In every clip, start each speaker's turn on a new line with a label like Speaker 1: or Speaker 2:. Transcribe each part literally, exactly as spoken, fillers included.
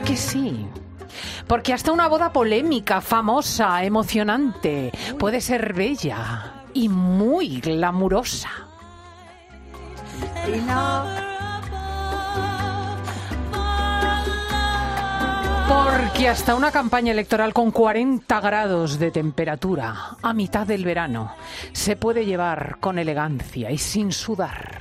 Speaker 1: que sí? Porque hasta una boda polémica, famosa, emocionante, puede ser bella y muy glamurosa.
Speaker 2: Y no.
Speaker 1: Porque hasta una campaña electoral con cuarenta grados de temperatura a mitad del verano se puede llevar con elegancia y sin sudar.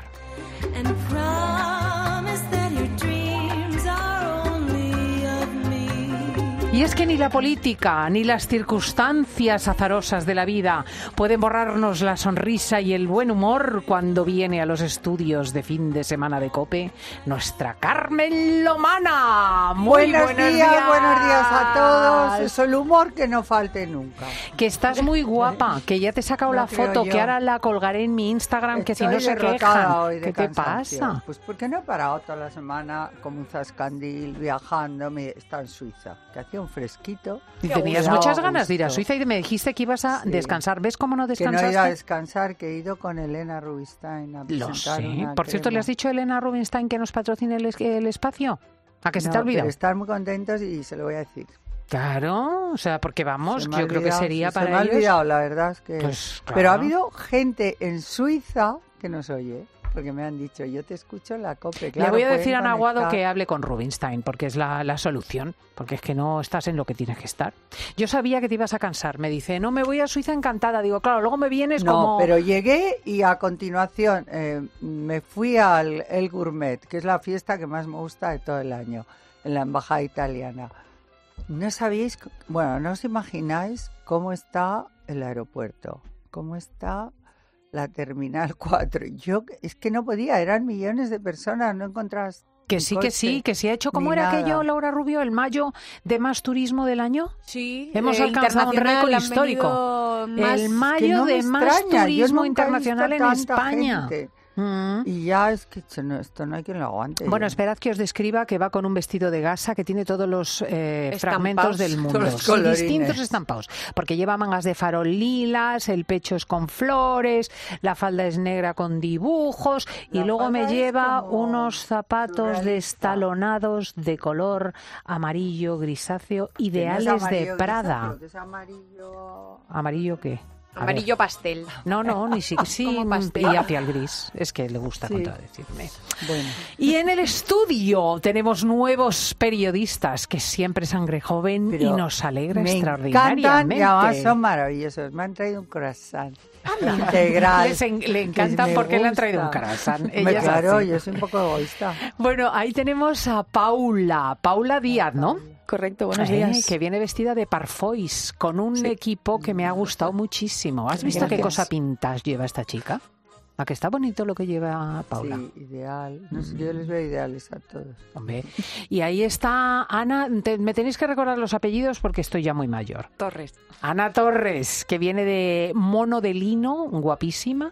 Speaker 1: Y es que ni la política ni las circunstancias azarosas de la vida pueden borrarnos la sonrisa y el buen humor cuando viene a los estudios de fin de semana de COPE nuestra Carmen Lomana. Muy
Speaker 2: buenos,
Speaker 1: buenos
Speaker 2: días,
Speaker 1: días,
Speaker 2: buenos días a todos. Es el humor que no falte nunca.
Speaker 1: Que estás muy guapa, que ya te he sacado
Speaker 2: No
Speaker 1: la foto,
Speaker 2: yo.
Speaker 1: que ahora la colgaré en mi Instagram, que si no se quejan.
Speaker 2: Hoy de
Speaker 1: ¿Qué te
Speaker 2: cansancio.
Speaker 1: pasa?
Speaker 2: Pues porque no he parado toda la semana como un zascandil viajando. Me estaba en Suiza, que hacía un fresquito.
Speaker 1: Y tenías
Speaker 2: Me
Speaker 1: muchas
Speaker 2: daba
Speaker 1: ganas de ir a
Speaker 2: gusto.
Speaker 1: Suiza y me dijiste que ibas a
Speaker 2: Sí.
Speaker 1: descansar. ¿Ves cómo no
Speaker 2: Que no he
Speaker 1: descansaste?
Speaker 2: ido a descansar, que he ido con Elena Rubinstein a
Speaker 1: Lo
Speaker 2: presentar
Speaker 1: sé.
Speaker 2: una
Speaker 1: Por cierto, ¿le
Speaker 2: crema.
Speaker 1: has dicho a Elena Rubinstein que nos patrocine el, es- el espacio? ¿A que se
Speaker 2: No,
Speaker 1: te ha olvidado?
Speaker 2: pero están muy contentos y se lo voy a decir.
Speaker 1: Claro, o sea, porque vamos,
Speaker 2: Se
Speaker 1: yo
Speaker 2: me ha
Speaker 1: creo que
Speaker 2: olvidado,
Speaker 1: sería
Speaker 2: sí,
Speaker 1: para
Speaker 2: Se me ha
Speaker 1: ellos.
Speaker 2: olvidado, la verdad es que...
Speaker 1: Pues, claro.
Speaker 2: Pero ha habido gente en Suiza que nos oye, porque me han dicho, yo te escucho en la COPE. Claro,
Speaker 1: Le voy a
Speaker 2: pueden
Speaker 1: decir a Naguado
Speaker 2: conectar.
Speaker 1: que hable con Rubinstein, porque es la, la solución, porque es que no estás en lo que tienes que estar. Yo sabía que te ibas a cansar, me dice, no, me voy a Suiza encantada. Digo, claro, luego me vienes
Speaker 2: No,
Speaker 1: como...
Speaker 2: pero llegué y a continuación eh, me fui al El Gourmet, que es la fiesta que más me gusta de todo el año, en la embajada italiana. No sabíais, c- bueno, no os imagináis cómo está el aeropuerto, cómo está la Terminal cuatro. Yo es que no podía, eran millones de personas, no encontrabas
Speaker 1: Que
Speaker 2: un
Speaker 1: sí, que sí,
Speaker 2: coche,
Speaker 1: que sí ha hecho. ¿Cómo
Speaker 2: ni
Speaker 1: era
Speaker 2: nada.
Speaker 1: aquello, Laura Rubio, el mayo de más turismo del año?
Speaker 3: Sí,
Speaker 1: Hemos
Speaker 3: eh,
Speaker 1: alcanzado un
Speaker 3: internacional,
Speaker 1: récord
Speaker 3: han
Speaker 1: histórico.
Speaker 3: venido más-
Speaker 1: El
Speaker 2: Es
Speaker 1: mayo
Speaker 2: que no me
Speaker 1: de más
Speaker 2: extraña, yo
Speaker 1: turismo
Speaker 2: nunca he
Speaker 1: internacional en
Speaker 2: visto tanta
Speaker 1: España.
Speaker 2: gente.
Speaker 1: Mm.
Speaker 2: Y ya es que esto no, esto no hay quien lo aguante.
Speaker 1: Bueno,
Speaker 2: ya.
Speaker 1: esperad que os describa que va con un vestido de gasa que tiene todos los eh,
Speaker 3: Estampados,
Speaker 1: fragmentos del mundo,
Speaker 2: todos los
Speaker 1: sí,
Speaker 2: colorines.
Speaker 1: distintos estampados, porque lleva mangas de farol lilas, el pecho es con flores, la falda es negra con dibujos y
Speaker 2: La
Speaker 1: luego me
Speaker 2: falda es
Speaker 1: lleva
Speaker 2: como
Speaker 1: unos zapatos
Speaker 2: surrealista.
Speaker 1: destalonados de color amarillo grisáceo,
Speaker 2: Que no es
Speaker 1: ideales
Speaker 2: amarillo
Speaker 1: de Prada.
Speaker 2: grisáceo, que es amarillo...
Speaker 1: ¿Amarillo qué? A ver.
Speaker 3: Amarillo pastel.
Speaker 1: No, no, ni si, sí,
Speaker 3: Como pastel.
Speaker 1: y hacia el gris. Es que le gusta
Speaker 2: Sí.
Speaker 1: contradecirme.
Speaker 2: Bueno,
Speaker 1: Y en el estudio tenemos nuevos periodistas que siempre sangre joven y
Speaker 2: pero
Speaker 1: nos alegra
Speaker 2: me
Speaker 1: extraordinariamente.
Speaker 2: encantan y además son maravillosos. Me han traído un croissant integral.
Speaker 1: Les en- le
Speaker 2: que
Speaker 1: encanta
Speaker 2: me
Speaker 1: porque le han traído un
Speaker 2: gusta.
Speaker 1: croissant.
Speaker 2: Hombre,
Speaker 1: Ella es
Speaker 2: claro,
Speaker 1: así.
Speaker 2: yo soy un poco egoísta.
Speaker 1: Bueno, ahí tenemos a Paula, Paula Díaz, ¿no?
Speaker 4: Correcto, buenos
Speaker 1: Eh,
Speaker 4: días.
Speaker 1: que viene vestida de Parfois, con un
Speaker 4: Sí.
Speaker 1: equipo que me ha gustado muchísimo. ¿Has visto qué
Speaker 4: Gracias.
Speaker 1: cosa pintas lleva esta chica? ¿A que está bonito lo que lleva Paula?
Speaker 2: Sí, ideal. No sé, yo les veo ideales a todos.
Speaker 1: Hombre. Y ahí está Ana, te- me tenéis que recordar los apellidos porque estoy ya muy mayor.
Speaker 3: Torres.
Speaker 1: Ana Torres, que viene de Mono de Lino, guapísima,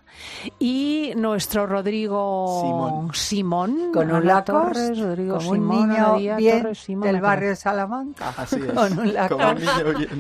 Speaker 1: y nuestro Rodrigo
Speaker 5: Simón.
Speaker 1: Simón,
Speaker 2: Con un
Speaker 1: Ana
Speaker 2: Lacoste,
Speaker 1: Torres, Rodrigo
Speaker 2: como un
Speaker 1: Simón,
Speaker 2: niño
Speaker 1: Ana Díaz
Speaker 2: bien
Speaker 1: Torres, Simón,
Speaker 2: del
Speaker 1: me
Speaker 2: barrio de Salamanca.
Speaker 5: Así es.
Speaker 2: Con un Lacoste.
Speaker 5: Como un niño bien.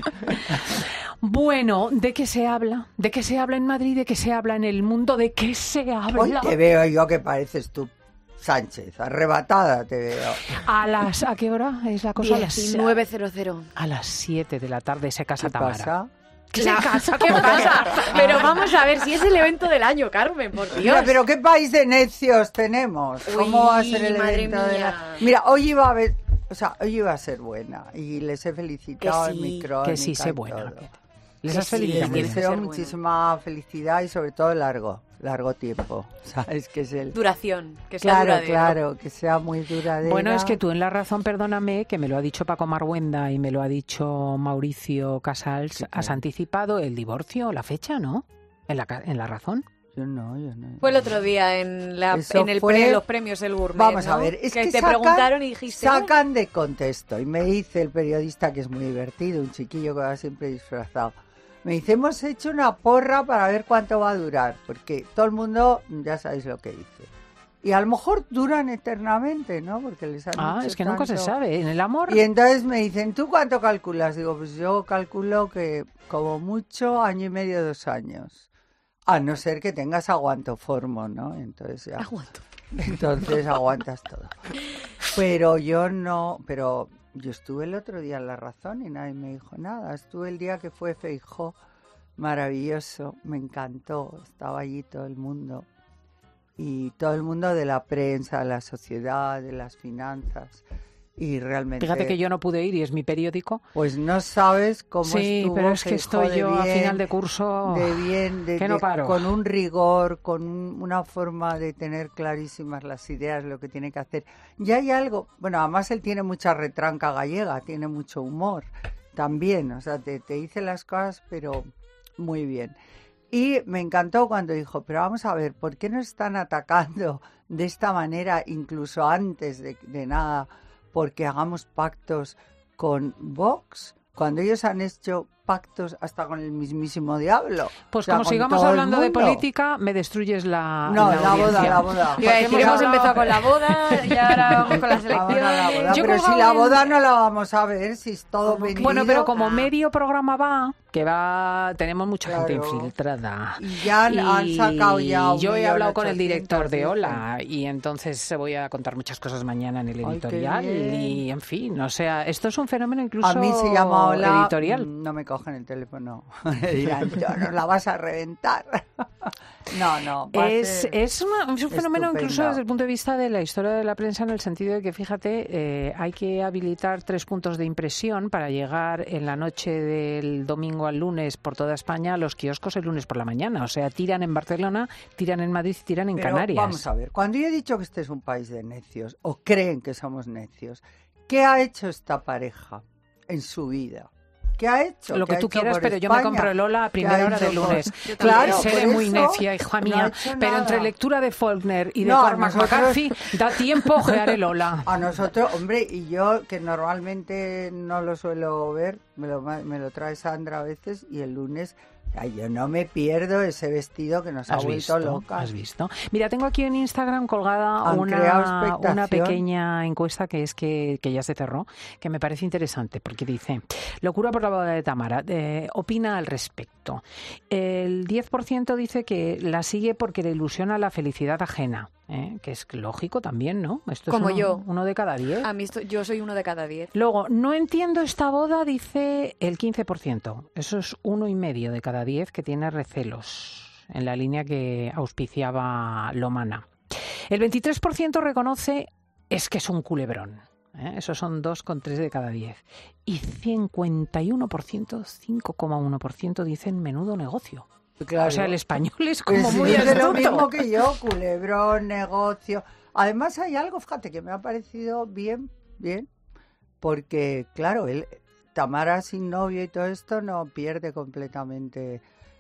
Speaker 1: Bueno, ¿de qué se habla? ¿De qué se habla en Madrid? ¿De qué se habla en el mundo? ¿De qué se habla?
Speaker 2: Hoy te veo yo que pareces tú, Sánchez, arrebatada te veo.
Speaker 1: A las ¿a qué hora es la cosa? A las-
Speaker 3: diecinueve cero cero.
Speaker 1: A las siete de la tarde se casa
Speaker 2: ¿Qué
Speaker 1: Tamara.
Speaker 2: pasa?
Speaker 1: ¿Qué se casa?
Speaker 3: ¿Qué pasa? Pero vamos a ver si es el evento del año, Carmen, por Dios.
Speaker 2: Mira, pero qué país de necios tenemos. ¿Cómo
Speaker 3: Uy,
Speaker 2: va a ser el
Speaker 3: madre
Speaker 2: evento de la...
Speaker 3: mía.
Speaker 2: Mira, hoy iba a ver, o sea, hoy iba a ser buena y les he felicitado
Speaker 3: Que
Speaker 2: en
Speaker 3: sí,
Speaker 2: mi crónica.
Speaker 1: Que sí,
Speaker 2: y
Speaker 1: sé buena.
Speaker 2: todo.
Speaker 1: Les
Speaker 3: Que
Speaker 1: has
Speaker 3: sí,
Speaker 1: felicitado
Speaker 2: Les
Speaker 1: muy
Speaker 3: tiene
Speaker 1: bien.
Speaker 3: que
Speaker 2: deseo
Speaker 3: ser buena.
Speaker 2: muchísima felicidad y sobre todo largo, largo tiempo. ¿Sabes? Que es el...
Speaker 3: Duración, que sea
Speaker 2: Claro,
Speaker 3: duradero.
Speaker 2: claro, que sea muy duradera.
Speaker 1: Bueno, es que tú en La Razón, perdóname, que me lo ha dicho Paco Marguenda y me lo ha dicho Mauricio Casals,
Speaker 2: Sí, claro.
Speaker 1: has anticipado el divorcio, la fecha, ¿no? En La, ca- en la Razón.
Speaker 2: Yo no, yo no.
Speaker 3: Fue el otro día en, la,
Speaker 2: Eso
Speaker 3: en el
Speaker 2: fue-
Speaker 3: pre- los premios El Gourmet,
Speaker 2: Vamos a
Speaker 3: ¿no?
Speaker 2: ver, es que,
Speaker 3: te
Speaker 2: sacan-
Speaker 3: preguntaron y dijiste...
Speaker 2: sacan de contexto. Y me dice el periodista, que es muy divertido, un chiquillo que va siempre disfrazado, me dice, hemos hecho una porra para ver cuánto va a durar, porque todo el mundo ya sabéis lo que dice. Y a lo mejor duran eternamente, ¿no? Porque les han
Speaker 1: Ah,
Speaker 2: dicho
Speaker 1: es que nunca se
Speaker 2: tanto.
Speaker 1: sabe. En el amor,
Speaker 2: Y entonces me dicen, ¿tú cuánto calculas? Digo, pues yo calculo que como mucho año y medio, dos años. A no ser que tengas aguantoformo, ¿no? Entonces ya...
Speaker 3: Aguanto.
Speaker 2: Entonces aguantas todo. Pero yo no, pero yo estuve el otro día en La Razón y nadie me dijo nada. Estuve el día que fue Feijóo, maravilloso, me encantó. Estaba allí todo el mundo. Y todo el mundo de la prensa, de la sociedad, de las finanzas. Y realmente...
Speaker 1: Fíjate que yo no pude ir y es mi periódico.
Speaker 2: Pues no sabes cómo
Speaker 1: sí,
Speaker 2: estuvo.
Speaker 1: Sí, pero es que
Speaker 2: Feijóo
Speaker 1: estoy yo
Speaker 2: bien,
Speaker 1: a final de curso
Speaker 2: de bien, de,
Speaker 1: que no
Speaker 2: de,
Speaker 1: paro.
Speaker 2: con un rigor, con un, una forma de tener clarísimas las ideas, lo que tiene que hacer. Y hay algo, bueno, además él tiene mucha retranca gallega, tiene mucho humor también, o sea, te, te dice las cosas, pero muy bien. Y me encantó cuando dijo, pero vamos a ver, ¿por qué nos están atacando de esta manera, incluso antes de, de nada, porque hagamos pactos con Vox, cuando ellos han hecho pactos hasta con el mismísimo diablo?
Speaker 1: Pues
Speaker 2: o sea,
Speaker 1: como sigamos hablando de política, me destruyes la
Speaker 2: No,
Speaker 1: la,
Speaker 2: la
Speaker 1: audiencia.
Speaker 2: boda, la boda.
Speaker 3: Iba a decir, hemos empezado con la boda y ahora vamos con las
Speaker 2: Vamos a la
Speaker 3: elecciones.
Speaker 2: boda,
Speaker 1: Yo
Speaker 2: pero
Speaker 1: colgaba
Speaker 2: si la
Speaker 1: en-
Speaker 2: boda no la vamos a ver, si es todo vendido.
Speaker 1: Bueno, pero como
Speaker 3: Ah.
Speaker 1: medio programa va, que va, tenemos mucha gente
Speaker 2: Claro.
Speaker 1: infiltrada.
Speaker 2: Y ya han, han
Speaker 1: Y
Speaker 2: sacado ya un
Speaker 1: yo he
Speaker 2: millón
Speaker 1: hablado con el
Speaker 2: ochocientos,
Speaker 1: director de
Speaker 2: dicen.
Speaker 1: Ola y entonces voy a contar muchas cosas mañana en el
Speaker 2: Ay, qué
Speaker 1: editorial
Speaker 2: bien.
Speaker 1: y en fin, o sea, esto es un fenómeno incluso
Speaker 2: A mí se llama Ola,
Speaker 1: editorial.
Speaker 2: mm, no me cogen el teléfono. Dirán, yo no la vas a reventar. No, no. va a
Speaker 1: Es,
Speaker 2: ser-
Speaker 1: es, una- es un fenómeno incluso
Speaker 2: estupendo.
Speaker 1: desde el punto de vista de la historia de la prensa, en el sentido de que, fíjate, eh, hay que habilitar tres puntos de impresión para llegar en la noche del domingo al lunes por toda España a los kioscos el lunes por la mañana. O sea, tiran en Barcelona, tiran en Madrid, tiran en
Speaker 2: Pero
Speaker 1: Canarias.
Speaker 2: vamos a ver, cuando yo he dicho que este es un país de necios, o creen que somos necios, ¿qué ha hecho esta pareja en su vida? ¿Qué ha hecho?
Speaker 1: Lo
Speaker 2: ¿Qué
Speaker 1: que
Speaker 2: ha
Speaker 1: tú
Speaker 2: hecho
Speaker 1: quieras,
Speaker 2: por
Speaker 1: pero yo me
Speaker 2: España?
Speaker 1: compro el Ola a
Speaker 2: ¿Qué
Speaker 1: primera
Speaker 2: ha
Speaker 1: hora
Speaker 2: hecho
Speaker 1: del
Speaker 2: por-
Speaker 1: lunes.
Speaker 2: Claro,
Speaker 1: Seré
Speaker 2: por
Speaker 1: muy
Speaker 2: eso
Speaker 1: necia, hija
Speaker 2: no ha
Speaker 1: mía.
Speaker 2: hecho
Speaker 1: Pero
Speaker 2: nada.
Speaker 1: entre lectura de Faulkner y de
Speaker 2: No,
Speaker 1: Cormac
Speaker 2: nosotros-
Speaker 1: McCarthy, da tiempo ojear el Ola.
Speaker 2: A nosotros, hombre, y yo que normalmente no lo suelo ver, me lo, ma- me lo trae Sandra a veces y el lunes, ay, yo no me pierdo ese vestido que nos ha
Speaker 1: ¿Has
Speaker 2: vuelto
Speaker 1: visto?
Speaker 2: locas.
Speaker 1: ¿Has visto? Mira, tengo aquí en Instagram colgada
Speaker 2: Han creado
Speaker 1: una,
Speaker 2: expectación.
Speaker 1: una pequeña encuesta que es que, que ya se cerró, que me parece interesante, porque dice, locura por la boda de Tamara, eh, opina al respecto. El diez por ciento dice que la sigue porque le ilusiona la felicidad ajena, ¿eh? Que es lógico también, ¿no? Esto
Speaker 3: Como
Speaker 1: es uno,
Speaker 3: yo.
Speaker 1: uno de cada diez.
Speaker 3: A mí esto- yo soy uno de cada diez.
Speaker 1: Luego, no entiendo esta boda, dice el quince por ciento. Eso es uno y medio de cada diez que tiene recelos, en la línea que auspiciaba Lomana. El veintitrés por ciento reconoce es que es un culebrón. ¿eh? Esos son dos coma tres de cada diez. Y cincuenta y uno por ciento, cinco coma uno por ciento dicen menudo negocio.
Speaker 2: Claro.
Speaker 1: O sea, el español es
Speaker 2: Pues
Speaker 1: como
Speaker 2: sí,
Speaker 1: muy
Speaker 2: dice lo
Speaker 1: astuto.
Speaker 2: mismo que yo, culebrón, negocio. Además hay algo, fíjate, que me ha parecido bien, bien, porque claro, él, Tamara sin novio y todo esto no pierde completamente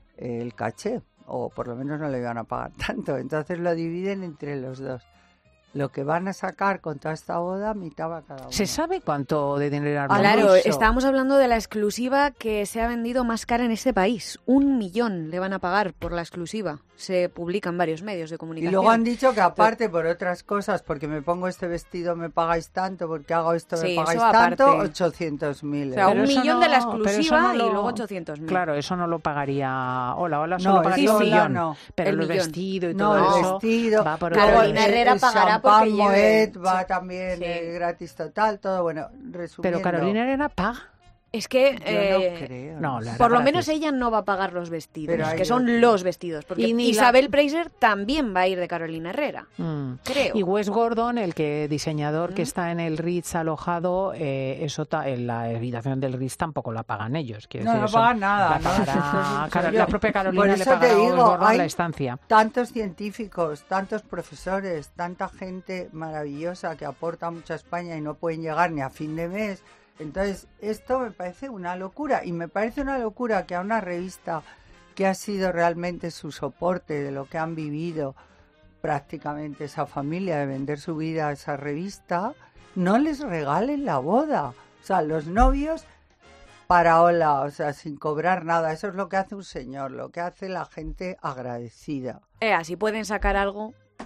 Speaker 2: el caché, o por lo menos no le iban a pagar tanto, entonces lo dividen entre los dos. Lo que van a sacar con toda esta boda, mitad va cada uno.
Speaker 1: ¿Se sabe cuánto de dinero
Speaker 2: Ah,
Speaker 1: hablamos?
Speaker 3: Claro,
Speaker 2: eso.
Speaker 3: estábamos hablando de la exclusiva que se ha vendido más cara en este país. Un millón le van a pagar por la exclusiva. Se publica en varios medios de
Speaker 2: Y
Speaker 3: comunicación.
Speaker 2: luego han dicho que aparte por otras cosas, porque me pongo este vestido me pagáis tanto, porque hago esto
Speaker 3: Sí,
Speaker 2: me pagáis
Speaker 3: eso
Speaker 2: tanto,
Speaker 3: aparte.
Speaker 2: ochocientos mil
Speaker 3: O sea,
Speaker 1: Pero
Speaker 3: un
Speaker 1: eso
Speaker 3: millón
Speaker 1: no-
Speaker 3: de la
Speaker 1: pero eso
Speaker 3: exclusiva
Speaker 1: no lo-
Speaker 3: y luego ochocientos mil.
Speaker 1: Claro, eso no lo pagaría Hola, Hola solo
Speaker 2: No,
Speaker 1: pagaría
Speaker 2: eso
Speaker 1: un
Speaker 2: Hola
Speaker 1: millón.
Speaker 2: no.
Speaker 1: Pero
Speaker 3: El
Speaker 1: el
Speaker 3: millón.
Speaker 1: vestido y
Speaker 2: No,
Speaker 1: todo
Speaker 2: el
Speaker 1: eso
Speaker 2: vestido.
Speaker 1: va por
Speaker 2: Luego
Speaker 1: otro
Speaker 3: Carolina
Speaker 1: lado.
Speaker 2: el-
Speaker 3: Herrera
Speaker 2: el
Speaker 3: pagará
Speaker 2: champán
Speaker 3: porque lleve-
Speaker 2: Moet va
Speaker 3: Sí.
Speaker 2: también
Speaker 3: Sí.
Speaker 2: eh, gratis total, todo bueno, resumiendo.
Speaker 1: Pero Carolina Herrera paga.
Speaker 3: Es que,
Speaker 2: Yo
Speaker 3: eh,
Speaker 2: no creo.
Speaker 1: no, la-
Speaker 3: por lo
Speaker 1: gratis.
Speaker 3: menos ella no va a pagar los vestidos,
Speaker 2: Pero hay
Speaker 3: que son
Speaker 2: otros.
Speaker 3: los vestidos. Porque
Speaker 1: Y ni la-
Speaker 3: Isabel Preiser también va a ir de Carolina Herrera,
Speaker 1: Mm.
Speaker 3: creo.
Speaker 1: Y Wes Gordon, el que diseñador que está en el Ritz alojado, eh, eso ta- en la habitación del Ritz tampoco la pagan ellos. Quiero
Speaker 2: No,
Speaker 1: decir,
Speaker 2: no
Speaker 1: eso
Speaker 2: pagan nada,
Speaker 1: La,
Speaker 2: ¿no?
Speaker 1: pagará
Speaker 2: Eso
Speaker 1: Caro-
Speaker 2: soy yo.
Speaker 1: la propia Carolina
Speaker 2: Por
Speaker 1: le
Speaker 2: eso
Speaker 1: pagará
Speaker 2: te
Speaker 1: a Wes
Speaker 2: digo,
Speaker 1: Gordon
Speaker 2: hay-
Speaker 1: la estancia.
Speaker 2: Tantos científicos, tantos profesores, tanta gente maravillosa que aporta mucho a España y no pueden llegar ni a fin de mes. Entonces, esto me parece una locura. Y me parece una locura que a una revista que ha sido realmente su soporte de lo que han vivido prácticamente esa familia, de vender su vida a esa revista, no les regalen la boda. O sea, los novios para hola, o sea, sin cobrar nada. Eso es lo que hace un señor, lo que hace la gente agradecida.
Speaker 3: Eh, así pueden sacar algo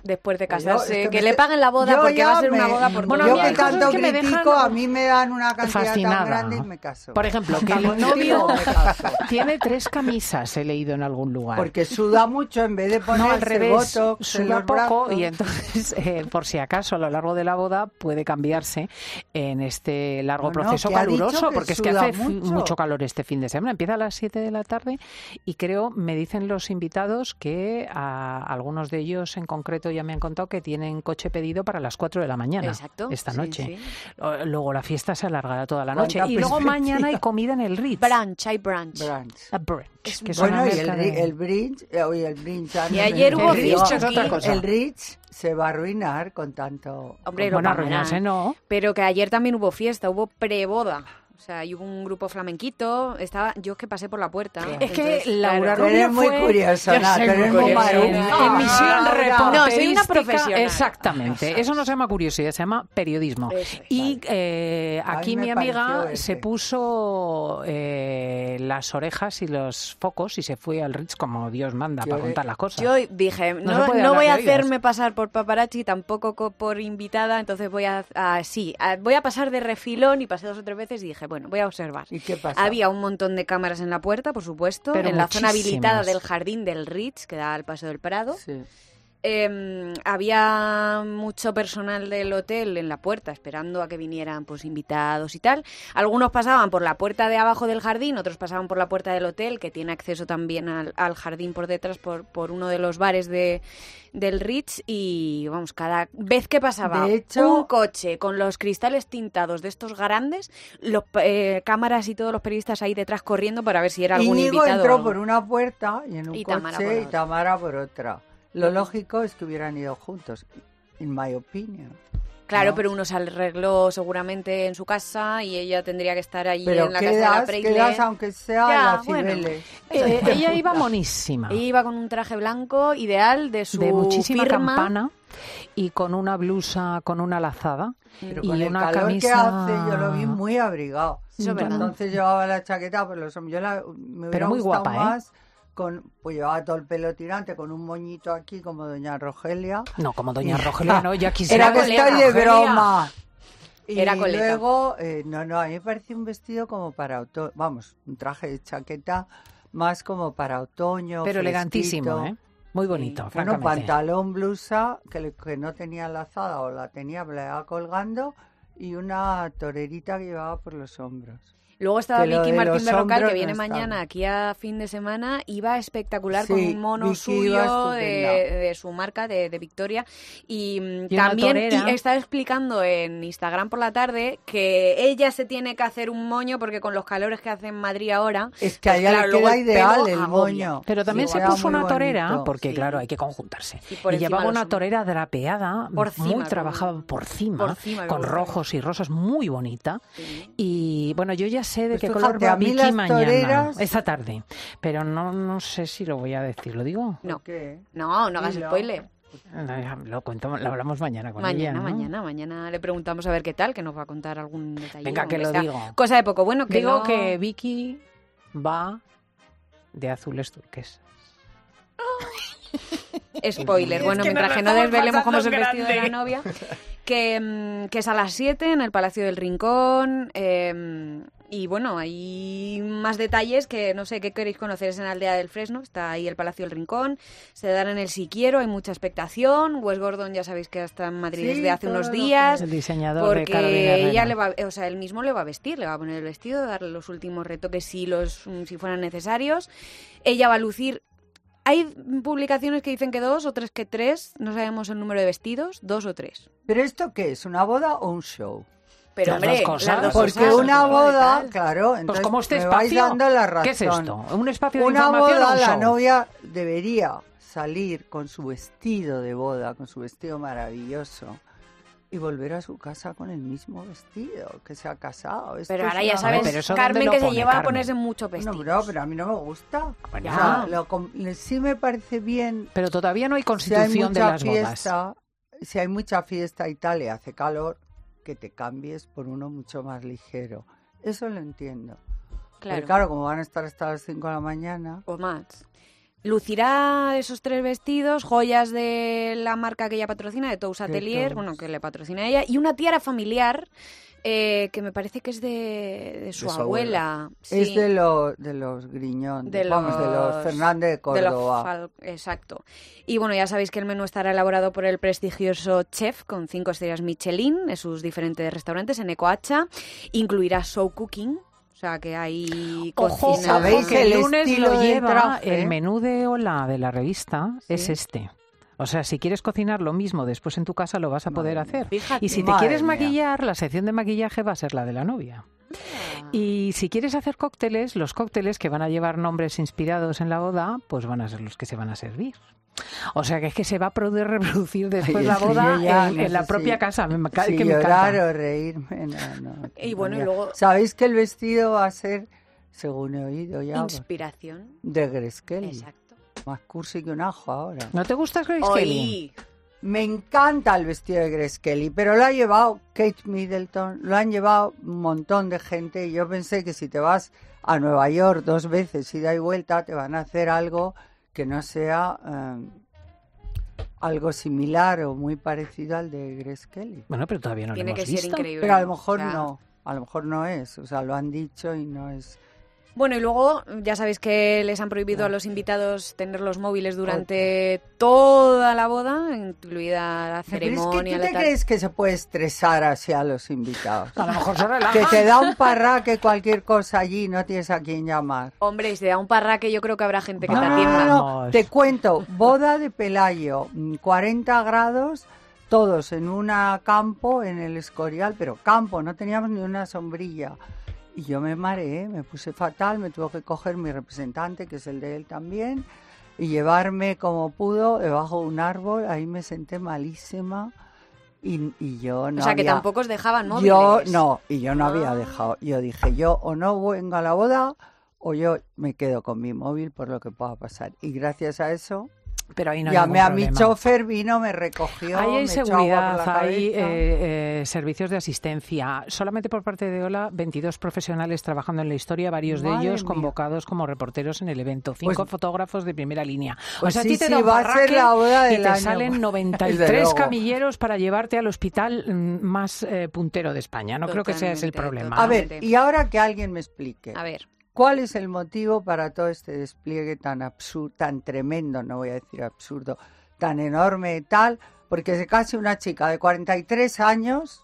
Speaker 3: después de
Speaker 2: Pues yo,
Speaker 3: casarse,
Speaker 2: es
Speaker 3: que,
Speaker 2: que me
Speaker 3: le
Speaker 2: estoy-
Speaker 3: paguen la boda
Speaker 2: yo
Speaker 3: porque
Speaker 2: ya
Speaker 3: va a ser una
Speaker 2: me-
Speaker 3: boda por
Speaker 1: Bueno,
Speaker 3: todo
Speaker 1: a
Speaker 2: yo
Speaker 1: mí
Speaker 2: que
Speaker 1: hay cosas
Speaker 2: tanto
Speaker 1: que me
Speaker 2: critico,
Speaker 1: dejan
Speaker 2: a mí me dan una cantidad
Speaker 1: fascinada.
Speaker 2: tan grande y me caso.
Speaker 1: Por ejemplo, que el
Speaker 2: Contigo
Speaker 1: novio
Speaker 2: me caso.
Speaker 1: tiene tres camisas, he leído en algún lugar.
Speaker 2: Porque suda mucho en vez de ponerse
Speaker 1: No, al revés,
Speaker 2: botox en
Speaker 1: suda
Speaker 2: los
Speaker 1: poco
Speaker 2: brazos.
Speaker 1: y entonces, eh, por si acaso, a lo largo de la boda puede cambiarse en este largo
Speaker 2: No, no,
Speaker 1: proceso
Speaker 2: que ha dicho
Speaker 1: caluroso,
Speaker 2: que
Speaker 1: porque es que
Speaker 2: suda
Speaker 1: hace f-
Speaker 2: mucho.
Speaker 1: mucho calor este fin de semana. Empieza a las siete de la tarde y creo, me dicen los invitados que a algunos de ellos en concreto ya me han contado que tienen coche pedido para las cuatro de la mañana.
Speaker 3: Exacto,
Speaker 1: esta
Speaker 3: sí,
Speaker 1: noche.
Speaker 3: sí.
Speaker 1: O- Luego la fiesta se alargará toda la noche.
Speaker 2: ¿Cuánta
Speaker 1: Y luego
Speaker 2: perspectiva?
Speaker 1: mañana hay comida en el Ritz.
Speaker 3: Brunch, hay brunch.
Speaker 2: Brunch.
Speaker 1: A brunch,
Speaker 3: Es
Speaker 1: que es
Speaker 2: Bueno,
Speaker 1: una
Speaker 2: y el,
Speaker 1: mezcla
Speaker 2: ri-
Speaker 1: de-
Speaker 2: el bridge, eh, oye, el bridge ya
Speaker 3: Y
Speaker 2: no
Speaker 3: ayer
Speaker 2: me-
Speaker 3: hubo
Speaker 2: el
Speaker 3: fiesta
Speaker 2: Ritz-
Speaker 1: es otra
Speaker 3: aquí.
Speaker 1: cosa.
Speaker 2: El Ritz se va a arruinar con tanto...
Speaker 3: Hombre, lo
Speaker 1: Bueno,
Speaker 3: pagarán.
Speaker 1: arruinarse no.
Speaker 3: Pero que ayer también hubo fiesta, hubo preboda. O sea, y hubo un grupo flamenquito. Estaba, yo es que pasé por la puerta.
Speaker 1: Es que
Speaker 3: entonces,
Speaker 1: Laura
Speaker 3: claro.
Speaker 2: Tú eres
Speaker 1: Rubio
Speaker 2: muy
Speaker 1: fue-
Speaker 2: curiosa,
Speaker 3: Yo
Speaker 2: Nat,
Speaker 3: soy
Speaker 2: tú eres
Speaker 3: muy
Speaker 2: muy
Speaker 3: curiosa.
Speaker 2: maruja.
Speaker 1: En emisión
Speaker 2: Laura.
Speaker 1: reporterística.
Speaker 3: No, soy una profesional.
Speaker 1: Exactamente. Eso no se llama curiosidad, se llama periodismo.
Speaker 3: Eso es,
Speaker 1: Y eh,
Speaker 2: A mí
Speaker 1: aquí
Speaker 2: me
Speaker 1: mi
Speaker 2: pareció
Speaker 1: amiga
Speaker 2: verte.
Speaker 1: se puso eh, las orejas y los focos y se fue al Ritz como Dios manda
Speaker 2: Yo
Speaker 1: para
Speaker 2: le-
Speaker 1: contar las cosas.
Speaker 3: Yo dije,
Speaker 1: No
Speaker 3: no,
Speaker 1: se puede
Speaker 3: no
Speaker 1: hablar
Speaker 3: voy a
Speaker 1: de oídas.
Speaker 3: hacerme pasar por paparazzi, tampoco co- por invitada, entonces voy a, a- sí, a- voy a pasar de refilón y pasé dos o tres veces y dije, bueno, voy a observar.
Speaker 2: ¿Y qué pasa?
Speaker 3: Había un montón de cámaras en la puerta, por supuesto,
Speaker 1: Pero
Speaker 3: en la zona habilitada
Speaker 1: muchísimas.
Speaker 3: del jardín del Ritz, que da al Paso del Prado.
Speaker 2: Sí.
Speaker 3: Eh, había mucho personal del hotel en la puerta esperando a que vinieran pues invitados y tal. Algunos pasaban por la puerta de abajo del jardín, otros pasaban por la puerta del hotel, que tiene acceso también al, al jardín por detrás, por, por uno de los bares de, del Ritz. Y vamos, cada vez que pasaba
Speaker 2: De hecho-
Speaker 3: un coche con los cristales tintados de estos grandes, los eh, cámaras y todos los periodistas ahí detrás corriendo para ver si era algún
Speaker 2: Íñigo
Speaker 3: invitado. o
Speaker 2: entró
Speaker 3: algo.
Speaker 2: por una puerta y en un
Speaker 3: Y Tamara por
Speaker 2: coche
Speaker 3: la
Speaker 2: y
Speaker 3: otra.
Speaker 2: Tamara por otra. Lo lógico es que hubieran ido juntos, in my opinion.
Speaker 3: Claro,
Speaker 2: ¿no?
Speaker 3: pero uno se arregló seguramente en su casa y ella tendría que estar allí
Speaker 2: Pero
Speaker 3: en la casa de la
Speaker 2: quedas,
Speaker 3: Preisler.
Speaker 2: quedas aunque sea
Speaker 3: Ya,
Speaker 2: la
Speaker 3: bueno.
Speaker 2: Cibeles.
Speaker 1: Eh, ella iba monísima,
Speaker 3: Ella iba con un traje blanco ideal de su
Speaker 1: de muchísima
Speaker 3: firma.
Speaker 1: campana y con una blusa con una lazada
Speaker 2: Pero
Speaker 1: y
Speaker 2: con el
Speaker 1: una
Speaker 2: calor
Speaker 1: camisa.
Speaker 2: que hace, yo lo vi muy abrigado.
Speaker 3: Eso es verdad.
Speaker 2: Entonces llevaba la chaqueta, pues los hombres, yo la, me hubiera
Speaker 1: Pero muy
Speaker 2: gustado
Speaker 1: guapa, ¿eh?
Speaker 2: más con, pues llevaba todo el pelo tirante con un moñito aquí como doña Rogelia.
Speaker 1: No, como doña Rogelia, no, ya quisiera.
Speaker 2: Era que
Speaker 3: colega,
Speaker 2: estoy de
Speaker 1: Rogelia.
Speaker 2: broma. Y
Speaker 3: Era colega.
Speaker 2: luego, eh, no, no, a mí me parecía un vestido como para otoño, vamos, un traje de chaqueta más como para otoño.
Speaker 1: Pero
Speaker 2: fresquito.
Speaker 1: elegantísimo, ¿eh? Muy bonito,
Speaker 2: Bueno,
Speaker 1: francamente.
Speaker 2: pantalón, blusa, que, le- que no tenía lazada o la tenía, pero la llevaba colgando, y una torerita que llevaba por los hombros.
Speaker 3: Luego estaba
Speaker 2: Que lo
Speaker 3: Vicky
Speaker 2: de
Speaker 3: Martín
Speaker 2: los
Speaker 3: Berrocal, que
Speaker 2: hombros
Speaker 3: viene
Speaker 2: no
Speaker 3: mañana
Speaker 2: estaba.
Speaker 3: aquí a fin de semana. Iba espectacular
Speaker 2: Sí,
Speaker 3: con un mono
Speaker 2: Vicky iba
Speaker 3: suyo de,
Speaker 2: estupenda.
Speaker 3: de su marca, de, de Victoria. Y, mm,
Speaker 1: Y una
Speaker 3: también
Speaker 1: torera.
Speaker 3: y estaba explicando en Instagram por la tarde que ella se tiene que hacer un moño porque con los calores que hace en Madrid ahora...
Speaker 2: Es que
Speaker 3: pues
Speaker 2: allá
Speaker 3: claro,
Speaker 2: le
Speaker 3: luego
Speaker 2: queda
Speaker 3: el
Speaker 2: ideal
Speaker 3: pelo
Speaker 2: el
Speaker 3: agobia.
Speaker 2: moño.
Speaker 1: Pero también
Speaker 2: Sí,
Speaker 1: se
Speaker 2: era
Speaker 1: puso
Speaker 2: muy
Speaker 1: una torera,
Speaker 2: bonito.
Speaker 1: porque
Speaker 3: Sí.
Speaker 1: claro, hay que conjuntarse.
Speaker 3: Y por
Speaker 1: Y
Speaker 3: encima
Speaker 1: llevaba
Speaker 3: los
Speaker 1: una
Speaker 3: hombros.
Speaker 1: torera drapeada,
Speaker 3: Por cima,
Speaker 1: muy
Speaker 3: con-
Speaker 1: trabajada por cima,
Speaker 3: por cima, me
Speaker 1: con
Speaker 3: gusta.
Speaker 1: rojos y rosas, muy bonita.
Speaker 3: Sí.
Speaker 1: Y bueno, yo ya sé de
Speaker 2: Pues
Speaker 1: qué
Speaker 2: fíjate,
Speaker 1: color va
Speaker 2: a mí
Speaker 1: Vicky
Speaker 2: las
Speaker 1: mañana,
Speaker 2: toreras-
Speaker 1: esta tarde. Pero no, no sé si lo voy a decir, ¿lo digo?
Speaker 3: No.
Speaker 2: ¿Por qué?
Speaker 3: No, no hagas
Speaker 2: Dilo.
Speaker 3: spoiler.
Speaker 1: Lo cuento, lo hablamos mañana con
Speaker 3: Mañana,
Speaker 1: ella, ¿no?
Speaker 3: mañana, mañana le preguntamos a ver qué tal, que nos va a contar algún detalle.
Speaker 1: Venga, que
Speaker 3: aunque
Speaker 1: lo
Speaker 3: sea
Speaker 1: digo.
Speaker 3: Cosa de poco bueno, que
Speaker 1: Digo
Speaker 3: no-
Speaker 1: que Vicky va de azules turquesas.
Speaker 3: Spoiler.
Speaker 1: Es
Speaker 3: Bueno,
Speaker 1: que nos
Speaker 3: mientras
Speaker 1: lo
Speaker 3: que no
Speaker 1: estamos
Speaker 3: desvelemos cómo es el
Speaker 1: pasando
Speaker 3: vestido de la
Speaker 1: grande.
Speaker 3: novia, que, mm, que es a las siete en el Palacio del Rincón. eh, y bueno, hay más detalles que no sé qué queréis conocer. Es en Aldea del Fresno, está ahí el Palacio del Rincón. Se dará en el Si Quiero, hay mucha expectación. Wes Gordon ya sabéis que está en Madrid
Speaker 2: Sí,
Speaker 3: desde hace
Speaker 2: todo
Speaker 3: unos
Speaker 2: lo que-
Speaker 3: días.
Speaker 1: El diseñador de Carolina
Speaker 3: Porque
Speaker 1: Herrera.
Speaker 3: ella le va, o sea, él mismo le va a vestir, le va a poner el vestido, darle los últimos retoques si los mm, si fueran necesarios. Ella va a lucir. Hay publicaciones que dicen que dos, otras que tres, no sabemos el número de vestidos, dos o tres.
Speaker 2: ¿Pero esto qué es? ¿Una boda o un show?
Speaker 3: Pero
Speaker 1: Las
Speaker 3: hombre,
Speaker 1: dos cosas.
Speaker 3: las dos
Speaker 2: Porque
Speaker 3: cosas,
Speaker 2: una
Speaker 3: ¿no?
Speaker 2: boda,
Speaker 3: Tal.
Speaker 2: claro,
Speaker 1: Pues
Speaker 2: entonces
Speaker 1: como este
Speaker 2: me vais
Speaker 1: espacio,
Speaker 2: dando la razón.
Speaker 1: ¿qué es esto? ¿Un espacio de
Speaker 2: Una
Speaker 1: información
Speaker 2: boda,
Speaker 1: o un
Speaker 2: la
Speaker 1: show?
Speaker 2: novia debería salir con su vestido de boda, con su vestido maravilloso, y volver a su casa con el mismo vestido, que se ha casado. Esto
Speaker 3: Pero
Speaker 2: es
Speaker 3: ahora ya
Speaker 2: una
Speaker 3: sabes,
Speaker 1: pero eso ¿dónde
Speaker 3: Carmen,
Speaker 1: lo
Speaker 3: que se
Speaker 1: pone,
Speaker 3: lleva a
Speaker 1: Carmen?
Speaker 3: ponerse mucho
Speaker 2: Bueno,
Speaker 3: vestido.
Speaker 2: bro, pero a mí no me gusta.
Speaker 1: Bueno,
Speaker 2: O sea, lo com- sí me parece bien.
Speaker 1: Pero todavía no hay
Speaker 2: Si hay
Speaker 1: constitución de
Speaker 2: mucha
Speaker 1: las bodas.
Speaker 2: fiesta, si hay mucha fiesta y tal y hace calor, que te cambies por uno mucho más ligero. Eso lo entiendo.
Speaker 3: Claro.
Speaker 2: Pero claro, como van a estar hasta las cinco de la mañana.
Speaker 3: O más. lucirá esos tres vestidos, joyas de la marca que ella patrocina, de Tous Atelier, bueno, que le patrocina a ella, y una tiara familiar eh, que me parece que es de, de, su, de su abuela. abuela. Sí.
Speaker 2: Es de, lo, de los Griñón, de vamos, los, de los Fernández de Córdoba.
Speaker 3: De los Fal- Exacto. Y bueno, ya sabéis que el menú estará elaborado por el prestigioso chef con cinco estrellas Michelin en sus diferentes restaurantes en Ecoacha. Incluirá show cooking. O sea, que hay
Speaker 1: Ojo,
Speaker 3: cocina.
Speaker 2: ¿sabéis
Speaker 1: que el
Speaker 2: el
Speaker 1: lunes
Speaker 2: estilo
Speaker 1: lo
Speaker 2: de
Speaker 1: lleva,
Speaker 2: traje?
Speaker 1: el menú de Hola de la revista
Speaker 3: ¿Sí?
Speaker 1: es este. O sea, si quieres cocinar lo mismo después en tu casa, lo vas a poder
Speaker 2: Madre
Speaker 1: hacer.
Speaker 3: Fíjate.
Speaker 1: Y si te
Speaker 2: Madre
Speaker 1: quieres
Speaker 2: mía.
Speaker 1: maquillar, la sección de maquillaje va a ser la de la novia.
Speaker 3: Ah.
Speaker 1: Y si quieres hacer cócteles, los cócteles que van a llevar nombres inspirados en la boda, pues van a ser los que se van a servir. O sea, que es que se va a poder reproducir después
Speaker 2: Ay,
Speaker 1: la
Speaker 2: es que
Speaker 1: boda
Speaker 2: yo ya
Speaker 1: en,
Speaker 2: no
Speaker 1: en la
Speaker 2: sé
Speaker 1: propia
Speaker 2: si-
Speaker 1: casa. Me, ca-
Speaker 2: Si
Speaker 1: que me
Speaker 2: llorar
Speaker 1: encanta.
Speaker 2: o reírme, no, no.
Speaker 3: Y bueno, y
Speaker 2: no.
Speaker 3: luego-
Speaker 2: ¿Sabéis que el vestido va a ser, según he oído ya,
Speaker 3: Inspiración.
Speaker 2: de Grace Kelly?
Speaker 3: Exacto.
Speaker 2: Más cursi que un ajo ahora.
Speaker 1: ¿No te gusta Grace Kelly?
Speaker 3: Oí.
Speaker 2: Me encanta el vestido de Grace Kelly, pero lo ha llevado Kate Middleton, lo han llevado un montón de gente y yo pensé que si te vas a Nueva York dos veces y da y vuelta te van a hacer algo que no sea eh, algo similar o muy parecido al de Grace Kelly.
Speaker 1: Bueno, pero todavía no
Speaker 3: Tiene
Speaker 1: lo
Speaker 3: que
Speaker 1: hemos
Speaker 3: ser
Speaker 1: visto.
Speaker 3: increíble.
Speaker 2: Pero a lo mejor
Speaker 3: O sea,
Speaker 2: no, a lo mejor no es, o sea, lo han dicho y no es...
Speaker 3: Bueno, y luego ya sabéis que les han prohibido a los invitados tener los móviles durante toda la boda, incluida la
Speaker 2: Pero es que
Speaker 3: ceremonia.
Speaker 2: ¿tú
Speaker 3: la
Speaker 2: te
Speaker 3: tal.
Speaker 2: crees que se puede estresar así a los invitados?
Speaker 1: A lo mejor se
Speaker 2: Que
Speaker 1: relajan.
Speaker 2: te da un parraque cualquier cosa allí, no tienes a quién llamar.
Speaker 3: Hombre, si te da un parraque, yo creo que habrá gente que
Speaker 2: No,
Speaker 3: te
Speaker 2: no,
Speaker 3: atienda.
Speaker 2: no, no,
Speaker 1: Vamos.
Speaker 2: te cuento, boda de Pelayo, mm, cuarenta grados, todos en un campo en el Escorial, pero campo, no teníamos ni una sombrilla. Y yo me mareé, me puse fatal, me tuvo que coger mi representante, que es el de él también, y llevarme como pudo debajo de un árbol, ahí me senté malísima y, y yo no
Speaker 3: O sea, que
Speaker 2: había-
Speaker 3: tampoco os dejaban móviles.
Speaker 2: Yo no, y yo no había
Speaker 3: Ah.
Speaker 2: dejado. Yo dije, yo o no vengo a la boda o yo me quedo con mi móvil por lo que pueda pasar. Y gracias a eso,
Speaker 1: Pero ahí no hay
Speaker 2: llamé
Speaker 1: ningún
Speaker 2: a mi
Speaker 1: problema.
Speaker 2: chofer, vino, me recogió,
Speaker 1: Ahí
Speaker 2: me
Speaker 1: hay
Speaker 2: echó agua por
Speaker 1: seguridad,
Speaker 2: la
Speaker 1: hay
Speaker 2: cabeza.
Speaker 1: eh, eh, servicios de asistencia. Solamente por parte de Ola, veintidós profesionales trabajando en la historia, varios de
Speaker 2: Madre
Speaker 1: ellos
Speaker 2: mía.
Speaker 1: convocados como reporteros en el evento. Cinco
Speaker 2: Pues-
Speaker 1: fotógrafos de primera línea.
Speaker 2: pues
Speaker 1: o sea, a
Speaker 2: sí,
Speaker 1: ti te
Speaker 2: sí,
Speaker 1: da un
Speaker 2: va a ser
Speaker 1: barraque
Speaker 2: la boda
Speaker 1: y
Speaker 2: del
Speaker 1: te
Speaker 2: año.
Speaker 1: salen noventa y
Speaker 2: Desde
Speaker 1: tres
Speaker 2: luego.
Speaker 1: camilleros para llevarte al hospital mm, más eh, puntero de España. No creo que ese es el
Speaker 3: Totalmente,
Speaker 1: problema.
Speaker 2: A ver,
Speaker 3: Totalmente.
Speaker 2: y ahora que alguien me explique,
Speaker 3: A ver,
Speaker 2: ¿cuál es el motivo para todo este despliegue tan absurdo, tan tremendo, no voy a decir absurdo, tan enorme y tal? Porque se case una chica de cuarenta y tres años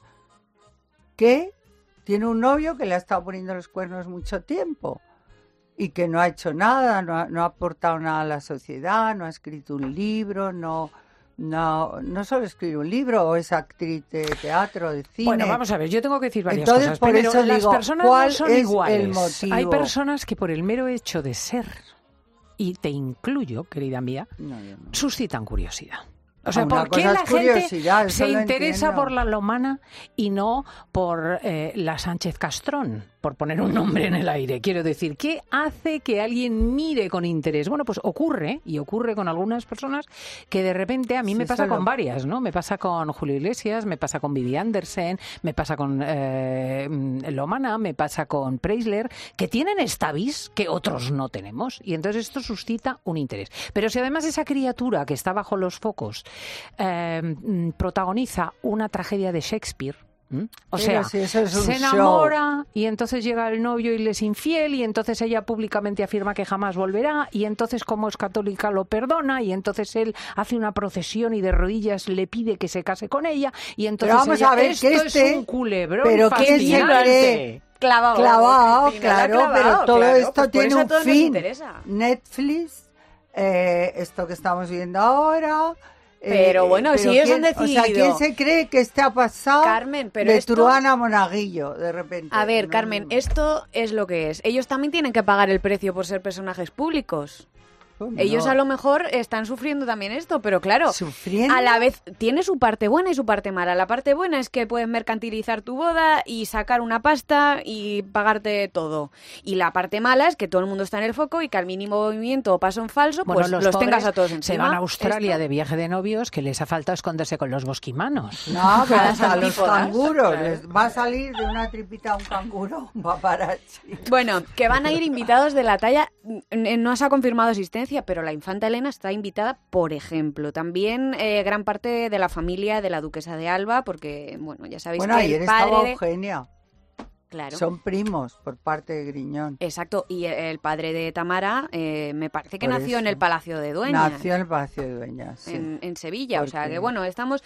Speaker 2: que tiene un novio que le ha estado poniendo los cuernos mucho tiempo y que no ha hecho nada, no ha, no ha aportado nada a la sociedad, no ha escrito un libro, no... No, no solo escribe un libro o es actriz de teatro, de cine.
Speaker 1: Bueno, vamos a ver, yo tengo que decir varias
Speaker 2: Entonces,
Speaker 1: cosas.
Speaker 2: por
Speaker 1: Primero,
Speaker 2: eso
Speaker 1: las
Speaker 2: digo,
Speaker 1: personas
Speaker 2: ¿cuál
Speaker 1: no son
Speaker 2: es el
Speaker 1: iguales.
Speaker 2: motivo?
Speaker 1: Hay personas que por el mero hecho de ser, y te incluyo, querida mía,
Speaker 2: No, yo no.
Speaker 1: suscitan curiosidad. O sea,
Speaker 2: Una
Speaker 1: ¿por qué
Speaker 2: cosa
Speaker 1: la
Speaker 2: es
Speaker 1: gente
Speaker 2: curiosidad, eso
Speaker 1: se
Speaker 2: lo
Speaker 1: interesa
Speaker 2: entiendo.
Speaker 1: por la Lomana y no por eh, la Sánchez Castrón, por poner un nombre en el aire? Quiero decir, ¿qué hace que alguien mire con interés? Bueno, pues ocurre, y ocurre con algunas personas, que de repente a mí
Speaker 2: Sí,
Speaker 1: me pasa
Speaker 2: eso lo-
Speaker 1: con varias, ¿no? Me pasa con Julio Iglesias, me pasa con Vivi Andersen, me pasa con eh, Lomana, me pasa con Preisler, que tienen estavis que otros no tenemos, y entonces esto suscita un interés. Pero si además esa criatura que está bajo los focos eh, mm, protagoniza una tragedia de Shakespeare, ¿m? o
Speaker 2: Pero
Speaker 1: sea,
Speaker 2: si eso es un
Speaker 1: se
Speaker 2: show.
Speaker 1: enamora y entonces llega el novio y le es infiel y entonces ella públicamente afirma que jamás volverá y entonces como es católica lo perdona y entonces él hace una procesión y de rodillas le pide que se case con ella y entonces
Speaker 2: vamos
Speaker 1: ella,
Speaker 2: a ver
Speaker 1: esto
Speaker 2: que
Speaker 1: es
Speaker 2: este-
Speaker 1: un culebrón
Speaker 2: pero ¿quién se
Speaker 1: fascinante.
Speaker 2: cree?
Speaker 3: clavado.
Speaker 2: Clavado,
Speaker 3: Cristina, la ha
Speaker 2: claro,
Speaker 3: clavado,
Speaker 2: pero todo
Speaker 3: claro,
Speaker 2: esto
Speaker 3: pues por
Speaker 2: tiene
Speaker 3: eso a
Speaker 2: un
Speaker 3: todos nos
Speaker 2: fin.
Speaker 3: interesa.
Speaker 2: Netflix, eh, esto que estamos viendo ahora. eh,
Speaker 3: Pero bueno, si ellos
Speaker 2: ¿quién-
Speaker 3: han
Speaker 2: O sea,
Speaker 3: decidido-
Speaker 2: ¿quién se cree que este ha pasado
Speaker 3: Carmen, pero
Speaker 2: de
Speaker 3: esto-
Speaker 2: Truana a Monaguillo, de repente?
Speaker 3: A ver,
Speaker 2: No,
Speaker 3: Carmen,
Speaker 2: no, no.
Speaker 3: esto es lo que es. Ellos también tienen que pagar el precio por ser personajes públicos.
Speaker 2: Pues
Speaker 3: Ellos
Speaker 2: no.
Speaker 3: a lo mejor están sufriendo también esto, pero claro,
Speaker 2: ¿Sufriendo?
Speaker 3: a la vez tiene su parte buena y su parte mala. La parte buena es que puedes mercantilizar tu boda y sacar una pasta y pagarte todo. Y la parte mala es que todo el mundo está en el foco y que al mínimo movimiento o paso en falso,
Speaker 1: Bueno,
Speaker 3: pues
Speaker 1: los,
Speaker 3: los,
Speaker 1: pobres
Speaker 3: tengas a todos encima.
Speaker 1: se van a Australia
Speaker 3: Esto-
Speaker 1: de viaje de novios que les ha faltado esconderse con los bosquimanos.
Speaker 2: No, pero
Speaker 3: A
Speaker 2: hasta
Speaker 3: las
Speaker 2: los
Speaker 3: antípodas,
Speaker 2: canguros.
Speaker 3: claro.
Speaker 2: Les va a salir de una tripita un canguro, un paparazzi.
Speaker 3: Bueno, que van a ir invitados de la talla no se ha confirmado existencia, pero la infanta Elena está invitada, por ejemplo. También eh, gran parte de la familia de la duquesa de Alba, porque, bueno, ya sabéis
Speaker 2: bueno,
Speaker 3: que
Speaker 2: ayer
Speaker 3: el padre
Speaker 2: estaba
Speaker 3: de...
Speaker 2: Eugenia.
Speaker 3: Claro.
Speaker 2: Son primos por parte de Griñón.
Speaker 3: Exacto, y el padre de Tamara eh, me parece que
Speaker 2: Por
Speaker 3: nació
Speaker 2: eso.
Speaker 3: en el Palacio de Dueñas.
Speaker 2: Nació en el Palacio de Dueñas, sí.
Speaker 3: En, en Sevilla,
Speaker 2: Porque...
Speaker 3: o sea que bueno, estamos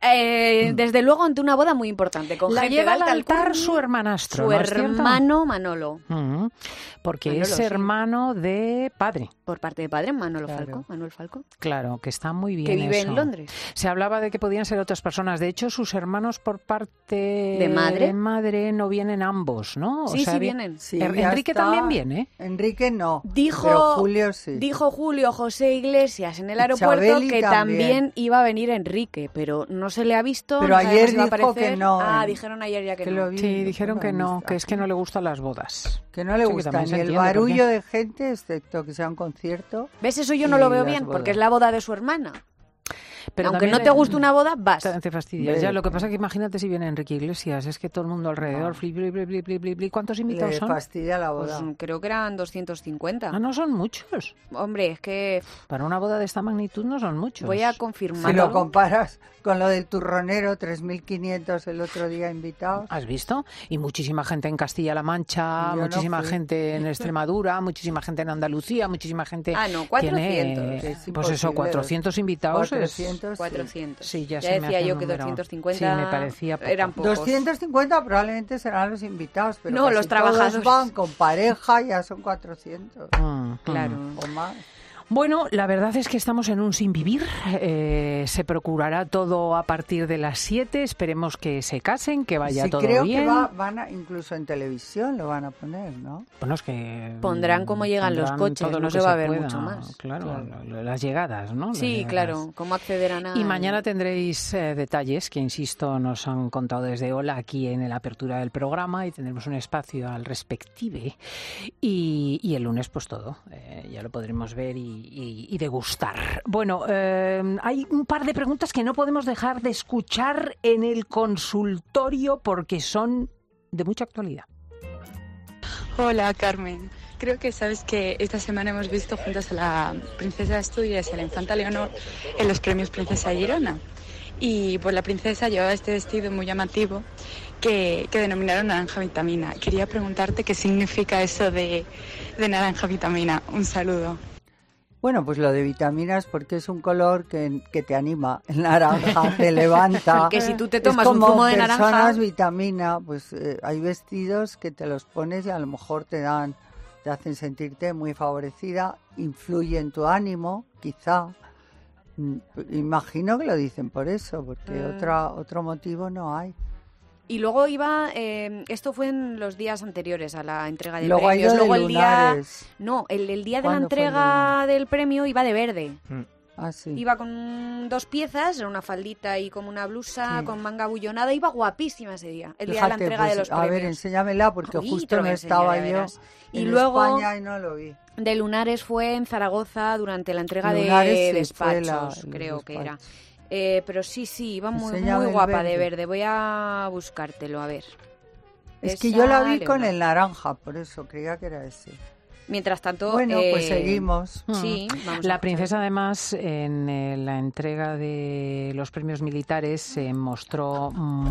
Speaker 3: eh,
Speaker 2: Mm.
Speaker 3: desde luego ante una boda muy importante. Con
Speaker 1: La
Speaker 3: gente
Speaker 1: lleva
Speaker 3: de
Speaker 1: al
Speaker 3: alta
Speaker 1: altar
Speaker 3: alcurnia,
Speaker 1: su hermanastro,
Speaker 3: su
Speaker 1: ¿no es cierto?
Speaker 3: hermano Manolo,
Speaker 1: Ujú. Porque
Speaker 3: Manolo,
Speaker 1: es
Speaker 3: sí.
Speaker 1: hermano de padre.
Speaker 3: por parte de padre, Manolo
Speaker 2: Claro.
Speaker 3: Falco, Manuel Falco,
Speaker 1: Claro, que está muy bien
Speaker 3: que vive
Speaker 1: eso.
Speaker 3: en Londres.
Speaker 1: Se hablaba de que podían ser otras personas. De hecho, sus hermanos por parte
Speaker 3: ¿De madre?
Speaker 1: de madre no vienen ambos, ¿no? O
Speaker 3: Sí,
Speaker 1: sea,
Speaker 3: sí
Speaker 1: vi-
Speaker 3: vienen.
Speaker 2: Sí,
Speaker 1: Er-
Speaker 2: ya
Speaker 1: Enrique
Speaker 2: está.
Speaker 1: también viene.
Speaker 2: Enrique no,
Speaker 3: Dijo,
Speaker 2: pero Julio sí.
Speaker 3: dijo Julio José Iglesias en el aeropuerto
Speaker 2: Chabeli
Speaker 3: que
Speaker 2: también.
Speaker 3: también iba a venir Enrique, pero no se le ha visto.
Speaker 2: Pero
Speaker 3: no sabemos
Speaker 2: ayer
Speaker 3: si va a
Speaker 2: dijo
Speaker 3: aparecer.
Speaker 2: que no,
Speaker 3: Ah,
Speaker 2: en-
Speaker 3: dijeron ayer ya que,
Speaker 2: que
Speaker 3: no.
Speaker 2: lo vi.
Speaker 1: Sí, dijeron que no,
Speaker 2: Está
Speaker 1: que es que
Speaker 2: aquí.
Speaker 1: no le gustan las bodas.
Speaker 2: Que no le
Speaker 1: Sí, que
Speaker 2: gusta
Speaker 1: también se
Speaker 2: ni el
Speaker 1: entiende, ¿por
Speaker 2: barullo
Speaker 1: qué?
Speaker 2: de gente, excepto que sea un concierto.
Speaker 3: ¿Ves? Eso yo no
Speaker 2: Y
Speaker 3: lo veo
Speaker 2: las
Speaker 3: bien, porque
Speaker 2: bodas.
Speaker 3: es la boda de su hermana.
Speaker 1: Pero
Speaker 3: Aunque
Speaker 1: también
Speaker 3: no te
Speaker 1: le-
Speaker 3: guste una boda, vas.
Speaker 1: Te, te fastidias.
Speaker 2: Hombre,
Speaker 1: Ya, lo que
Speaker 2: claro.
Speaker 1: pasa es que imagínate si viene Enrique Iglesias, es que todo el mundo alrededor,
Speaker 2: No.
Speaker 1: flip, flip, flip, flip, flip, flip, flip. ¿Cuántos invitados
Speaker 2: Le
Speaker 1: son?
Speaker 2: fastidia la
Speaker 3: Pues
Speaker 2: boda.
Speaker 3: creo que eran doscientos cincuenta.
Speaker 1: Ah, no son muchos.
Speaker 3: Hombre, es que pff,
Speaker 1: Para una boda de esta magnitud no son muchos.
Speaker 3: voy a
Speaker 2: si
Speaker 3: confirmarlo.
Speaker 2: lo comparas con lo del turronero, tres mil quinientos el otro día invitados.
Speaker 1: ¿Has visto? Y muchísima gente en Castilla-La Mancha,
Speaker 2: Yo no
Speaker 1: muchísima
Speaker 2: fui.
Speaker 1: gente en Extremadura, muchísima gente en Andalucía, muchísima gente...
Speaker 3: Ah, no,
Speaker 1: tiene,
Speaker 3: cuatrocientos.
Speaker 2: Es
Speaker 1: pues
Speaker 2: imposible,
Speaker 1: eso, cuatrocientos invitados. es-
Speaker 2: cuatrocientos, sí.
Speaker 3: cuatrocientos.
Speaker 1: Sí, ya
Speaker 3: ya
Speaker 1: se me
Speaker 3: decía
Speaker 1: hace
Speaker 3: yo
Speaker 1: un
Speaker 3: que
Speaker 1: número.
Speaker 3: doscientos cincuenta
Speaker 1: Sí, me parecía poco.
Speaker 3: eran pocos.
Speaker 2: doscientos cincuenta probablemente serán los invitados, pero
Speaker 3: No,
Speaker 2: casi
Speaker 3: los trabajadores.
Speaker 2: todos van con pareja, ya son cuatrocientos
Speaker 1: Mm,
Speaker 3: Claro.
Speaker 1: mm.
Speaker 2: o más.
Speaker 1: Bueno, la verdad es que estamos en un sin vivir. Eh, se procurará todo a partir de las siete. Esperemos que se casen, que vaya
Speaker 2: Sí,
Speaker 1: todo
Speaker 2: creo
Speaker 1: bien.
Speaker 2: que va- van a, incluso en televisión lo van a poner, ¿no?
Speaker 1: Bueno, es que
Speaker 3: Pondrán cómo llegan los
Speaker 1: pondrán
Speaker 3: coches,
Speaker 1: todo
Speaker 3: no
Speaker 1: lo
Speaker 3: se
Speaker 1: que
Speaker 3: va a ver
Speaker 1: pueda.
Speaker 3: mucho más.
Speaker 1: Claro,
Speaker 2: Claro.
Speaker 1: lo- lo- las llegadas, ¿no? Las
Speaker 3: Sí,
Speaker 1: llegadas.
Speaker 3: claro, cómo accederán a...
Speaker 1: Y mañana tendréis eh, detalles que, insisto, nos han contado desde Hola aquí en la apertura del programa y tendremos un espacio al respective. Y, y el lunes, pues todo, eh, ya lo podremos ver y, y- y degustar. Bueno, eh, hay un par de preguntas que no podemos dejar de escuchar en el consultorio porque son de mucha actualidad.
Speaker 4: Hola, Carmen. Creo que sabes que esta semana hemos visto juntas a la princesa de Asturias y a la infanta Leonor en los premios Princesa Girona. Y pues la princesa llevaba este vestido muy llamativo que, que denominaron naranja vitamina. Quería preguntarte qué significa eso de, de naranja vitamina. Un saludo.
Speaker 2: Bueno, pues lo de vitaminas porque es un color que, que te anima. El naranja te levanta.
Speaker 3: Que si tú te
Speaker 2: Es
Speaker 3: tomas un
Speaker 2: como
Speaker 3: zumo de naranja...
Speaker 2: personas vitamina, pues eh, hay vestidos que te los pones y a lo mejor te dan, te hacen sentirte muy favorecida, influye en tu ánimo, quizá. Mm, Imagino que lo dicen por eso, porque
Speaker 3: Mm.
Speaker 2: otra, otro motivo no hay.
Speaker 3: Y luego iba, eh, esto fue en los días anteriores a la entrega de
Speaker 2: Luego ha
Speaker 3: premios.
Speaker 2: ido
Speaker 3: Luego
Speaker 2: de
Speaker 3: el día,
Speaker 2: lunares.
Speaker 3: no, el, el día de la
Speaker 2: ¿Cuándo fue el de
Speaker 3: entrega del premio iba de verde.
Speaker 2: Ah, sí.
Speaker 3: Iba con dos piezas, era una faldita y como una blusa
Speaker 2: Sí.
Speaker 3: con manga bullonada. Iba guapísima ese día, el día de la
Speaker 2: Fíjate,
Speaker 3: entrega
Speaker 2: pues,
Speaker 3: de los
Speaker 2: a ver,
Speaker 3: premios.
Speaker 2: enséñamela porque
Speaker 3: Uy,
Speaker 2: justo
Speaker 3: te lo
Speaker 2: no
Speaker 3: voy a enseñar,
Speaker 2: estaba
Speaker 3: ya
Speaker 2: yo
Speaker 3: verás. Y
Speaker 2: en
Speaker 3: luego
Speaker 2: España y no lo vi.
Speaker 3: de lunares fue en Zaragoza durante la entrega
Speaker 2: Lunares,
Speaker 3: de
Speaker 2: sí, fue
Speaker 3: despachos,
Speaker 2: la-
Speaker 3: creo
Speaker 2: los
Speaker 3: que era.
Speaker 2: despachos.
Speaker 3: Eh, pero sí, sí, iba muy,
Speaker 2: Enséñame
Speaker 3: muy
Speaker 2: el
Speaker 3: guapa
Speaker 2: verde.
Speaker 3: de verde. Voy a buscártelo, a ver.
Speaker 2: Es que
Speaker 3: Esa
Speaker 2: yo la vi con
Speaker 3: Leonor.
Speaker 2: el naranja, por eso creía que era ese.
Speaker 3: Mientras tanto,
Speaker 2: Bueno, pues
Speaker 3: eh,
Speaker 2: seguimos.
Speaker 3: Sí, vamos
Speaker 1: La
Speaker 3: a
Speaker 1: princesa,
Speaker 3: escuchar.
Speaker 1: además, en eh, la entrega de los premios militares se mostró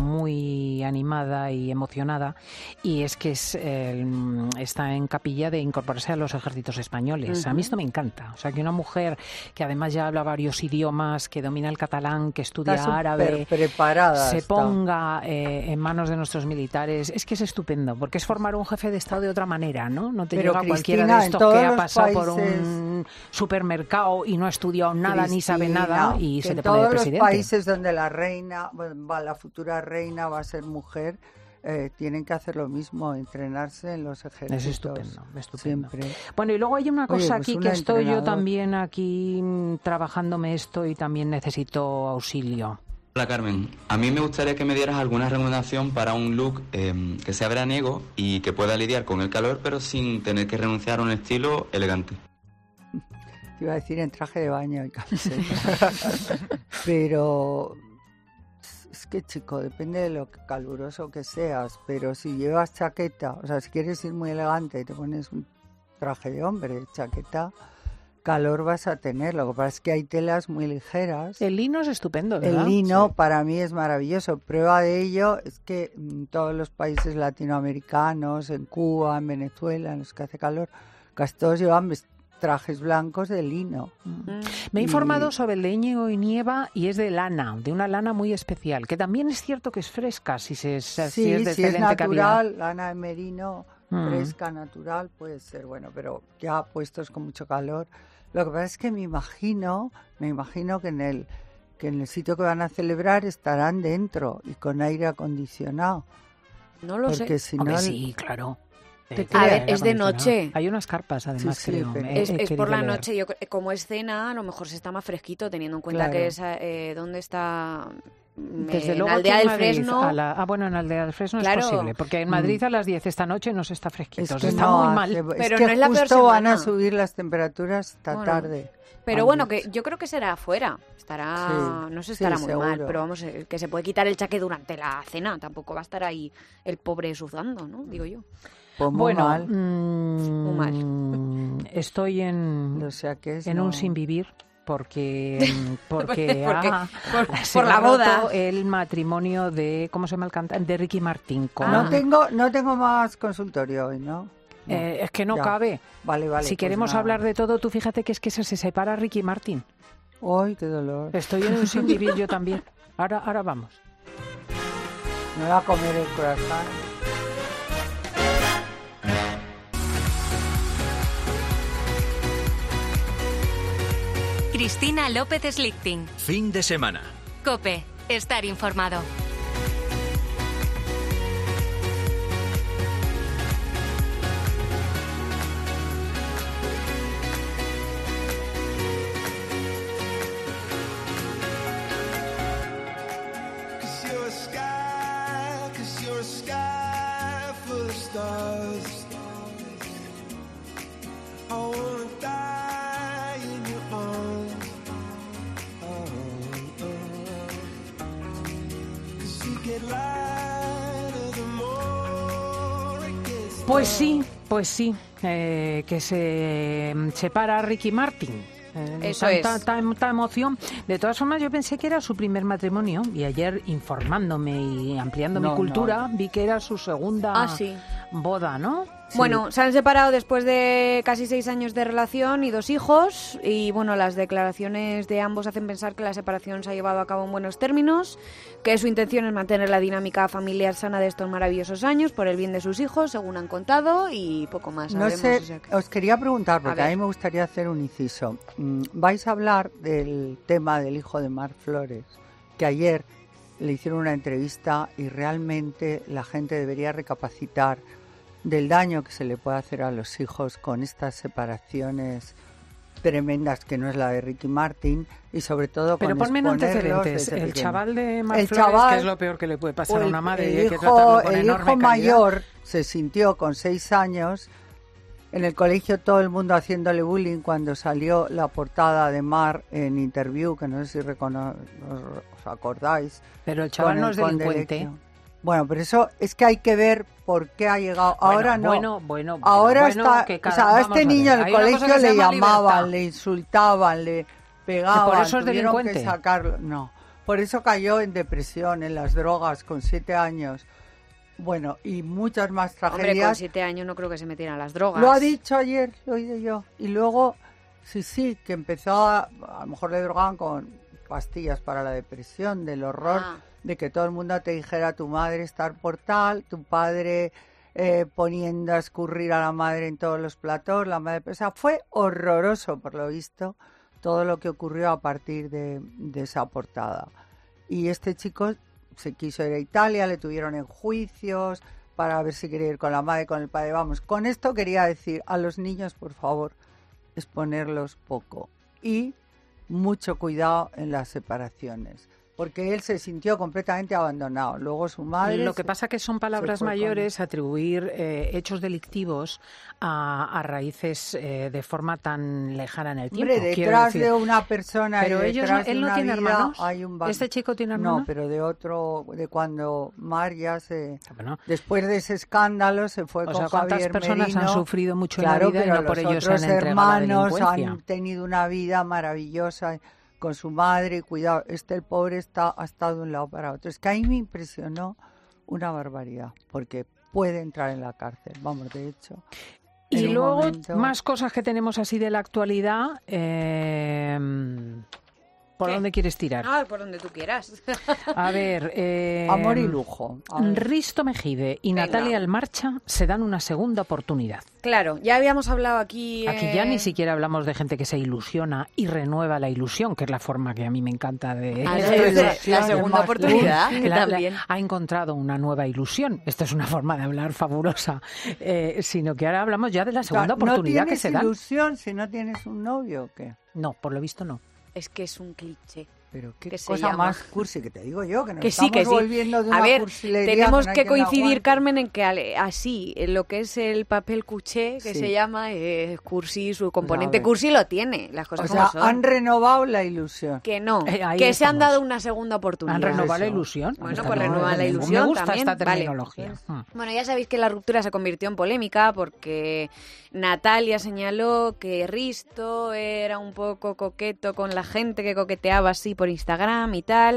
Speaker 1: muy animada y emocionada, y es que es, eh, está en capilla de incorporarse a los ejércitos españoles. A mí esto me encanta. O sea, que una mujer que además ya habla varios idiomas, que domina el catalán, que estudia
Speaker 2: Está
Speaker 1: árabe,
Speaker 2: súper preparada.
Speaker 1: se
Speaker 2: está.
Speaker 1: ponga eh, en manos de nuestros militares, es que es estupendo, porque es formar un jefe de Estado de otra manera, ¿no? No te
Speaker 2: Pero,
Speaker 1: llega cualquiera
Speaker 2: Cristina,
Speaker 1: de
Speaker 2: en
Speaker 1: estos
Speaker 2: todos
Speaker 1: que ha
Speaker 2: los
Speaker 1: pasado por
Speaker 2: países-
Speaker 1: un supermercado y no ha estudiado nada ni sabe
Speaker 2: Cristina,
Speaker 1: nada y
Speaker 2: que
Speaker 1: se
Speaker 2: en
Speaker 1: te pone de
Speaker 2: todos los
Speaker 1: presidente.
Speaker 2: países donde la reina, bueno, va, la futura reina va a ser mujer, eh, tienen que hacer lo mismo, entrenarse en los ejércitos.
Speaker 1: Es estupendo, estupendo.
Speaker 2: Siempre.
Speaker 1: Bueno, y luego hay una
Speaker 2: Oye,
Speaker 1: cosa
Speaker 2: pues
Speaker 1: aquí
Speaker 2: un
Speaker 1: que estoy yo
Speaker 2: entrenador.
Speaker 1: también aquí mm, trabajándome esto y también necesito auxilio.
Speaker 5: Hola Carmen, a mí me gustaría que me dieras alguna recomendación para un look eh, que sea veraniego y que pueda lidiar con el calor pero sin tener que renunciar a un estilo elegante.
Speaker 2: Te iba a decir en traje de baño y camiseta. Pero es que, chico, depende de lo caluroso que seas, pero si llevas chaqueta, o sea, si quieres ir muy elegante y te pones un traje de hombre, chaqueta, calor vas a tener. Lo que pasa es que hay telas muy ligeras.
Speaker 1: El lino es estupendo, ¿verdad?
Speaker 2: El lino
Speaker 1: Sí.
Speaker 2: para mí es maravilloso. Prueba de ello es que en todos los países latinoamericanos, en Cuba, en Venezuela, en los que hace calor, casi todos llevan ves- trajes blancos de lino.
Speaker 3: Mm.
Speaker 1: Me he
Speaker 2: Y-
Speaker 1: informado sobre el de Íñigo y Nieva y es de lana, de una lana muy especial, que también es cierto que es fresca, si, se, si
Speaker 2: Sí,
Speaker 1: es de
Speaker 2: si es
Speaker 1: excelente calidad.
Speaker 2: natural, lana de merino,
Speaker 1: Mm.
Speaker 2: fresca, natural, puede ser bueno, pero ya puestos con mucho calor. Lo que pasa es que me imagino, me imagino que en el que en el sitio que van a celebrar estarán dentro y con aire acondicionado,
Speaker 3: No lo
Speaker 2: porque
Speaker 3: sé.
Speaker 2: si
Speaker 1: Hombre,
Speaker 2: no
Speaker 1: sí, claro.
Speaker 2: ¿Te
Speaker 1: Eh,
Speaker 2: crees?
Speaker 3: A ver,
Speaker 1: aire
Speaker 3: es de
Speaker 1: acondicionado.
Speaker 3: noche.
Speaker 1: Hay unas carpas, además,
Speaker 2: Sí, sí,
Speaker 1: creo.
Speaker 2: pero-
Speaker 1: me-
Speaker 3: Es,
Speaker 1: he
Speaker 3: es por
Speaker 1: querido
Speaker 3: la
Speaker 1: leer.
Speaker 3: noche, yo cre- como es cena, a lo mejor se está más fresquito, teniendo en cuenta
Speaker 2: Claro.
Speaker 3: que es eh, dónde está mm,
Speaker 1: Desde
Speaker 3: en
Speaker 1: luego
Speaker 3: Aldea
Speaker 1: aquí en
Speaker 3: del
Speaker 1: Madrid,
Speaker 3: Fresno.
Speaker 1: a la- ah, bueno, en Aldea del Fresno
Speaker 3: Claro.
Speaker 1: es posible, porque en Madrid a las diez esta noche no se está fresquito,
Speaker 2: es
Speaker 1: se
Speaker 2: que
Speaker 1: está
Speaker 2: no
Speaker 1: muy
Speaker 2: hace-
Speaker 1: mal.
Speaker 2: es
Speaker 3: Pero
Speaker 2: que
Speaker 3: no es la peor
Speaker 2: justo van a
Speaker 3: semana.
Speaker 2: subir las temperaturas esta
Speaker 3: Bueno,
Speaker 2: tarde.
Speaker 3: Pero
Speaker 2: han
Speaker 3: bueno,
Speaker 2: dicho.
Speaker 3: que yo creo que será afuera. Estará,
Speaker 2: Sí,
Speaker 3: no sé,
Speaker 2: sí,
Speaker 3: estará muy mal,
Speaker 2: seguro.
Speaker 3: pero vamos, eh, que se puede quitar el chaqué durante la cena. Tampoco va a estar ahí el pobre sudando, ¿no? Digo yo.
Speaker 2: Pues muy
Speaker 1: Bueno,
Speaker 2: mal.
Speaker 1: mm,
Speaker 3: Muy mal.
Speaker 1: estoy en,
Speaker 2: O sea que es
Speaker 1: en
Speaker 2: no-
Speaker 1: un sin vivir porque porque,
Speaker 3: Porque-
Speaker 1: ha-
Speaker 3: por-
Speaker 1: se
Speaker 3: por
Speaker 1: me
Speaker 3: la
Speaker 1: ha
Speaker 3: boda.
Speaker 1: roto el matrimonio de ¿cómo se llama el cantante? De Ricky Martin con
Speaker 2: No
Speaker 3: Ah.
Speaker 2: tengo, no tengo más consultorio hoy, ¿no? No.
Speaker 1: Eh, es que no
Speaker 2: Ya.
Speaker 1: cabe.
Speaker 2: Vale, vale.
Speaker 1: si
Speaker 2: pues
Speaker 1: queremos
Speaker 2: nada.
Speaker 1: hablar de todo, tú fíjate que es que se, se separa Ricky Martin.
Speaker 2: ¡Ay, qué dolor!
Speaker 1: Estoy en un sin vivir yo también. Ahora, ahora vamos.
Speaker 2: Me va a comer el corazón.
Speaker 6: Cristina López Slichting.
Speaker 7: Fin de semana.
Speaker 6: Cope, estar informado.
Speaker 8: Cause you're a sky, cause you're a sky full of stars. I wanna die in your arms. Oh, oh. Cause you get lighter the more it gets
Speaker 1: Pues
Speaker 8: dark.
Speaker 1: sí, pues sí, eh, que se separa Ricky Martin. Eh,
Speaker 3: Eso
Speaker 1: tanta,
Speaker 3: es.
Speaker 1: tanta emoción. De todas formas, yo pensé que era su primer matrimonio y ayer, informándome y ampliando
Speaker 2: No,
Speaker 1: mi cultura,
Speaker 2: no.
Speaker 1: vi que era su segunda
Speaker 3: Ah, sí.
Speaker 1: boda, ¿no?
Speaker 3: Bueno, se han separado después de casi seis años de relación y dos hijos. Y bueno, las declaraciones de ambos hacen pensar que la separación se ha llevado a cabo en buenos términos, que su intención es mantener la dinámica familiar sana de estos maravillosos años por el bien de sus hijos, según han contado, y poco más
Speaker 2: No
Speaker 3: sabemos.
Speaker 2: sé,
Speaker 3: o sea que-
Speaker 2: os quería preguntar, porque
Speaker 3: A
Speaker 2: a,
Speaker 3: ver.
Speaker 2: mí me gustaría hacer un inciso. Mm, Vais a hablar del tema del hijo de Mar Flores, que ayer le hicieron una entrevista y realmente la gente debería recapacitar del daño que se le puede hacer a los hijos con estas separaciones tremendas, que no es la de Ricky Martin, y sobre todo
Speaker 1: Pero
Speaker 2: con
Speaker 1: ponme en
Speaker 2: exponerlos
Speaker 1: antecedentes.
Speaker 2: desde
Speaker 1: El
Speaker 2: pequeños.
Speaker 1: chaval de Mar
Speaker 2: El
Speaker 1: Flores,
Speaker 2: chaval-
Speaker 1: que es lo peor que le puede pasar
Speaker 2: O
Speaker 1: a
Speaker 2: el-
Speaker 1: una madre y
Speaker 2: el
Speaker 1: hay que
Speaker 2: hijo,
Speaker 1: tratarlo con
Speaker 2: el
Speaker 1: enorme
Speaker 2: hijo
Speaker 1: caridad.
Speaker 2: mayor se sintió con seis años en el colegio, todo el mundo haciéndole bullying cuando salió la portada de Mar en Interview, que no sé si recono- os, os acordáis.
Speaker 1: Pero el chaval
Speaker 2: con
Speaker 1: no
Speaker 2: el
Speaker 1: es delincuente.
Speaker 2: Condelecchio. Bueno, pero eso es que hay que ver por qué ha llegado. Ahora no.
Speaker 1: Bueno, bueno, bueno,
Speaker 2: Ahora
Speaker 1: bueno,
Speaker 2: está,
Speaker 1: que
Speaker 2: o
Speaker 1: cada-
Speaker 2: sea, a
Speaker 1: vamos
Speaker 2: este
Speaker 1: a ver,
Speaker 2: niño en
Speaker 1: hay
Speaker 2: el
Speaker 1: una cosa
Speaker 2: colegio
Speaker 1: que se
Speaker 2: le
Speaker 1: llama
Speaker 2: llamaban,
Speaker 1: libertad.
Speaker 2: le insultaban, le pegaban,
Speaker 1: ¿Por eso es
Speaker 2: tuvieron
Speaker 1: delincuente?
Speaker 2: que sacarlo. No, por eso cayó en depresión, en las drogas, con siete años. Bueno, y muchas más
Speaker 3: Hombre, con
Speaker 2: tragedias.
Speaker 3: siete años no creo que se metieran las drogas.
Speaker 2: Lo ha dicho ayer, lo he oído yo. Y luego, sí, sí, que empezó a, a lo mejor le drogaban con pastillas para la depresión, del horror
Speaker 3: Ah.
Speaker 2: de que todo el mundo te dijera tu madre estar por tal, tu padre eh, poniendo a escurrir a la madre en todos los platós, la madre, o sea, fue horroroso por lo visto todo lo que ocurrió a partir de, de esa portada. Y este chico se quiso ir a Italia, le tuvieron en juicios para ver si quería ir con la madre, con el padre. Vamos, con esto quería decir a los niños, por favor, exponerlos poco y mucho cuidado en las separaciones. porque él se sintió completamente abandonado. Luego su madre...
Speaker 1: Lo que
Speaker 2: se-
Speaker 1: pasa que son palabras
Speaker 2: se fue con
Speaker 1: mayores atribuir eh, hechos delictivos a, a raíces eh, de forma tan lejana en el tiempo.
Speaker 2: Hombre,
Speaker 1: quiero
Speaker 2: detrás
Speaker 1: decir.
Speaker 2: de una persona
Speaker 1: Pero
Speaker 2: y
Speaker 1: ellos,
Speaker 2: detrás
Speaker 1: él
Speaker 2: de
Speaker 1: no
Speaker 2: una
Speaker 1: tiene
Speaker 2: vida
Speaker 1: hermanos.
Speaker 2: hay un ban-
Speaker 1: ¿Este chico tiene hermanos?
Speaker 2: No, pero de otro, de cuando Mar ya se...
Speaker 1: Bueno,
Speaker 2: Después de ese escándalo se fue
Speaker 1: o
Speaker 2: con
Speaker 1: sea, ¿cuántas
Speaker 2: Javier
Speaker 1: personas han
Speaker 2: Merino.
Speaker 1: sufrido mucho
Speaker 2: Claro,
Speaker 1: en la vida y
Speaker 2: pero
Speaker 1: no por
Speaker 2: los
Speaker 1: ello se han
Speaker 2: otros
Speaker 1: entregado a la
Speaker 2: hermanos
Speaker 1: delincuencia?
Speaker 2: han tenido una vida maravillosa con su madre. Cuidado, este el pobre está ha estado de un lado para otro. Es que ahí me impresionó una barbaridad, porque puede entrar en la cárcel. Vamos, de hecho.
Speaker 1: Y
Speaker 2: en un
Speaker 1: luego,
Speaker 2: momento-
Speaker 1: más cosas que tenemos así de la actualidad. eh, ¿Por
Speaker 3: ¿Qué?
Speaker 1: dónde quieres tirar?
Speaker 3: Ah, por donde tú quieras.
Speaker 1: A ver... eh,
Speaker 2: Amor y lujo. A ver.
Speaker 1: Risto Mejide y
Speaker 3: Venga.
Speaker 1: Natalia Almarcha se dan una segunda oportunidad.
Speaker 3: Claro, ya habíamos hablado aquí...
Speaker 1: Aquí ya
Speaker 3: eh,
Speaker 1: ni siquiera hablamos de gente que se ilusiona y renueva la ilusión, que es la forma que a mí me encanta de...
Speaker 3: Ah,
Speaker 2: Esto
Speaker 3: sí,
Speaker 2: es
Speaker 3: sí,
Speaker 2: ilusión,
Speaker 3: la segunda
Speaker 2: es más
Speaker 3: oportunidad,
Speaker 2: dulce.
Speaker 3: que
Speaker 1: La- la-
Speaker 3: también.
Speaker 1: ha encontrado una nueva ilusión. Esto es una forma de hablar fabulosa. Eh, sino que ahora hablamos ya de la segunda
Speaker 2: O sea,
Speaker 1: oportunidad
Speaker 2: ¿no
Speaker 1: que
Speaker 2: tienes
Speaker 1: se da.
Speaker 2: ilusión si no tienes un novio o qué?
Speaker 1: No, por lo visto no.
Speaker 3: Es que es un cliché.
Speaker 2: Pero qué
Speaker 3: que se
Speaker 2: cosa
Speaker 3: llama.
Speaker 2: más cursi, que te digo yo, que nos
Speaker 3: Que sí,
Speaker 2: estamos
Speaker 3: que sí.
Speaker 2: volviendo de
Speaker 3: A
Speaker 2: una
Speaker 3: ver,
Speaker 2: cursilería
Speaker 3: tenemos
Speaker 2: no hay
Speaker 3: que
Speaker 2: quien la
Speaker 3: coincidir,
Speaker 2: aguante.
Speaker 3: Carmen, en que ale- así, en lo que es el papel cuché, que
Speaker 2: Sí.
Speaker 3: se llama eh, cursi, su componente
Speaker 2: ver.
Speaker 3: cursi lo tiene, las
Speaker 2: O
Speaker 3: cosas
Speaker 2: sea,
Speaker 3: como son.
Speaker 2: han renovado la ilusión.
Speaker 3: Que no,
Speaker 1: Eh, ahí
Speaker 3: que se han
Speaker 1: estamos.
Speaker 3: dado una segunda oportunidad.
Speaker 1: Han renovado la
Speaker 2: eso.
Speaker 1: ilusión.
Speaker 3: Bueno,
Speaker 1: Está
Speaker 3: pues
Speaker 1: bien.
Speaker 3: renuevan la
Speaker 1: Me-
Speaker 3: ilusión
Speaker 1: Me gusta
Speaker 3: también,
Speaker 1: esta
Speaker 3: vale.
Speaker 1: terminología. Mm.
Speaker 3: Bueno, ya sabéis que la ruptura se convirtió en polémica porque Natalia señaló que Risto era un poco coqueto con la gente que coqueteaba así por Instagram y tal.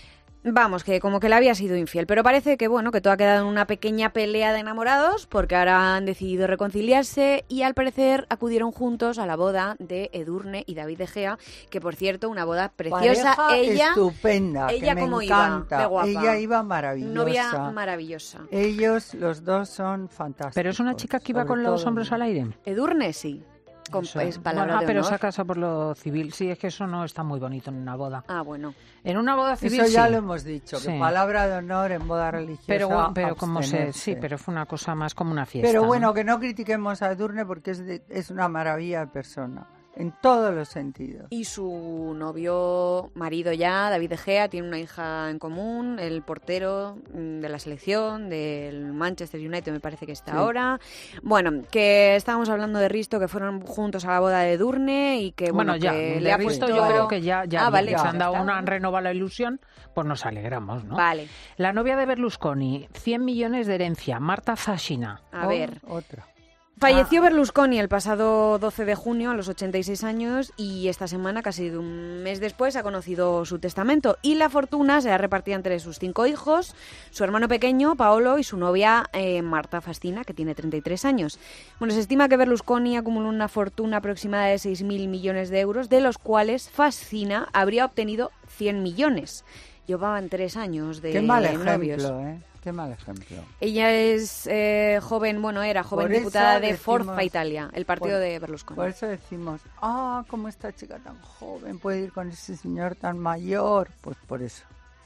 Speaker 3: Vamos, que como que le había sido infiel, pero parece que bueno, que todo ha quedado en una pequeña pelea de enamorados porque ahora han decidido reconciliarse y al parecer acudieron juntos a la boda de Edurne y David de Gea, que por cierto, una boda preciosa.
Speaker 2: Pareja
Speaker 3: ella,
Speaker 2: estupenda,
Speaker 3: ella
Speaker 2: que me
Speaker 3: como iba,
Speaker 2: encanta.
Speaker 3: de guapa.
Speaker 2: Ella iba maravillosa.
Speaker 3: novia maravillosa.
Speaker 2: Ellos, los dos, son fantásticos.
Speaker 1: Pero es una chica que iba
Speaker 2: sobre
Speaker 1: con los
Speaker 2: todo.
Speaker 1: hombros al aire.
Speaker 3: Edurne sí, con
Speaker 1: Eso.
Speaker 3: es palabra
Speaker 1: Bueno, ah,
Speaker 3: de
Speaker 1: pero
Speaker 3: honor.
Speaker 1: se ha casado por lo civil. Sí, es que eso no está muy bonito en una boda.
Speaker 3: Ah, bueno.
Speaker 1: En una boda civil
Speaker 2: Eso ya
Speaker 1: sí.
Speaker 2: lo hemos dicho, que
Speaker 1: Sí.
Speaker 2: palabra de honor en boda religiosa.
Speaker 1: Pero, bueno, pero como se,
Speaker 2: abstenerse.
Speaker 1: sí, pero fue una cosa más como una fiesta.
Speaker 2: Pero bueno,
Speaker 1: ¿no?
Speaker 2: que no critiquemos a Edurne porque es, de- es una maravilla de persona, en todos los sentidos.
Speaker 3: Y su novio, marido ya, David de Gea, tiene una hija en común, el portero mm, de la selección, del Manchester United me parece que está
Speaker 2: Sí.
Speaker 3: ahora. Bueno, que estábamos hablando de Risto, que fueron juntos a la boda de Edurne y que
Speaker 1: Bueno,
Speaker 3: bueno,
Speaker 1: ya,
Speaker 3: que
Speaker 1: de
Speaker 3: le ha
Speaker 1: visto
Speaker 3: puesto...
Speaker 1: yo creo que ya, ya
Speaker 3: Ah,
Speaker 1: bien,
Speaker 3: vale,
Speaker 1: se
Speaker 3: ya
Speaker 1: han dado
Speaker 3: está,
Speaker 1: una,
Speaker 3: ¿no?
Speaker 1: han renovado la ilusión, pues nos alegramos, ¿no?
Speaker 3: Vale,
Speaker 1: La novia de Berlusconi, cien millones de herencia, Marta Fascina.
Speaker 3: a
Speaker 2: Oh,
Speaker 3: ver.
Speaker 2: Otra.
Speaker 3: Falleció Berlusconi el pasado doce de junio a los ochenta y seis años y esta semana, casi de un mes después, ha conocido su testamento y la fortuna será repartida entre sus cinco hijos, su hermano pequeño, Paolo, y su novia, eh, Marta Fascina, que tiene treinta y tres años. Bueno, se estima que Berlusconi acumuló una fortuna aproximada de seis mil millones de euros, de los cuales Fascina habría obtenido cien millones. Llevaban tres años de
Speaker 2: Qué mal
Speaker 3: novios.
Speaker 2: ejemplo, ¿eh? Qué mal ejemplo.
Speaker 3: Ella es eh, joven, bueno, era joven
Speaker 2: Por eso
Speaker 3: diputada de
Speaker 2: decimos-
Speaker 3: Forza Italia, el partido
Speaker 2: por-
Speaker 3: de Berlusconi.
Speaker 2: Por eso decimos, ah, cómo esta chica tan joven puede ir con ese señor tan mayor. Pues por eso.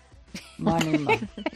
Speaker 2: No anima.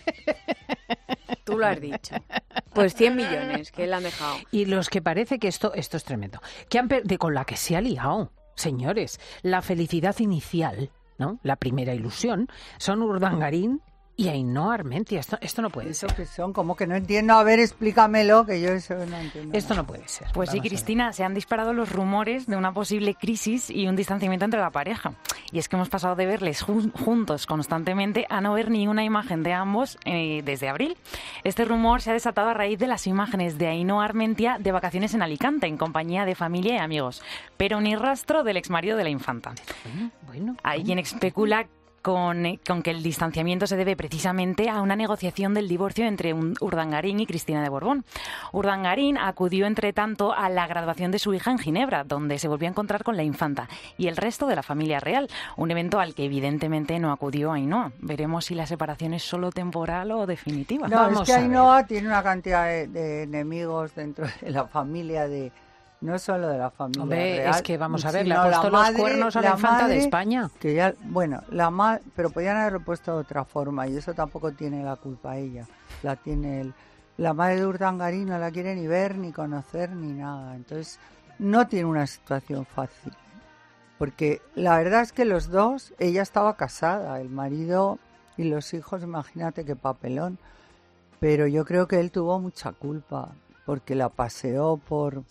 Speaker 3: Tú lo has dicho. Pues cien millones que le han dejado.
Speaker 1: Y los que parece que esto, esto es tremendo, que han per- de con la que se ha liado, señores, la felicidad inicial, ¿no? La primera ilusión, son Urdangarín y Ainhoa Armentia. Esto, esto no puede
Speaker 2: Eso
Speaker 1: ser.
Speaker 2: que son, como que no entiendo. A ver, explícamelo, que yo eso no entiendo.
Speaker 1: Esto
Speaker 2: nada.
Speaker 1: no puede ser.
Speaker 7: Pues sí,
Speaker 1: Vamos a ver.
Speaker 7: Cristina, se han disparado los rumores de una posible crisis y un distanciamiento entre la pareja. Y es que hemos pasado de verles jun- juntos constantemente a no ver ni una imagen de ambos eh, desde abril. Este rumor se ha desatado a raíz de las imágenes de Ainhoa Armentia de vacaciones en Alicante, en compañía de familia y amigos, pero ni rastro del exmarido de la infanta.
Speaker 1: Bueno, bueno,
Speaker 7: Hay
Speaker 1: bueno.
Speaker 7: quien especula con, eh, con que el distanciamiento se debe precisamente a una negociación del divorcio entre un Urdangarín y Cristina de Borbón. Urdangarín acudió, entre tanto, a la graduación de su hija en Ginebra, donde se volvió a encontrar con la infanta y el resto de la familia real, un evento al que evidentemente no acudió Ainhoa. Veremos si la separación es solo temporal o definitiva.
Speaker 2: No,
Speaker 1: Vamos
Speaker 2: es que
Speaker 1: a ver.
Speaker 2: Ainhoa tiene una cantidad de, de enemigos dentro de la familia de... No solo de la familia
Speaker 1: Hombre,
Speaker 2: real,
Speaker 1: es que vamos a ver, le
Speaker 2: sino
Speaker 1: ha puesto
Speaker 2: la
Speaker 1: los
Speaker 2: madre-
Speaker 1: cuernos a la
Speaker 2: la
Speaker 1: infanta de
Speaker 2: madre,
Speaker 1: España.
Speaker 2: Que ya, bueno, la ma- pero podían haberlo puesto de otra forma y eso tampoco tiene la culpa ella. La tiene él. La madre de Urdangarín no la quiere ni ver, ni conocer, ni nada. Entonces, no tiene una situación fácil. Porque la verdad es que los dos, ella estaba casada, el marido y los hijos, imagínate qué papelón. Pero yo creo que él tuvo mucha culpa, porque la paseó por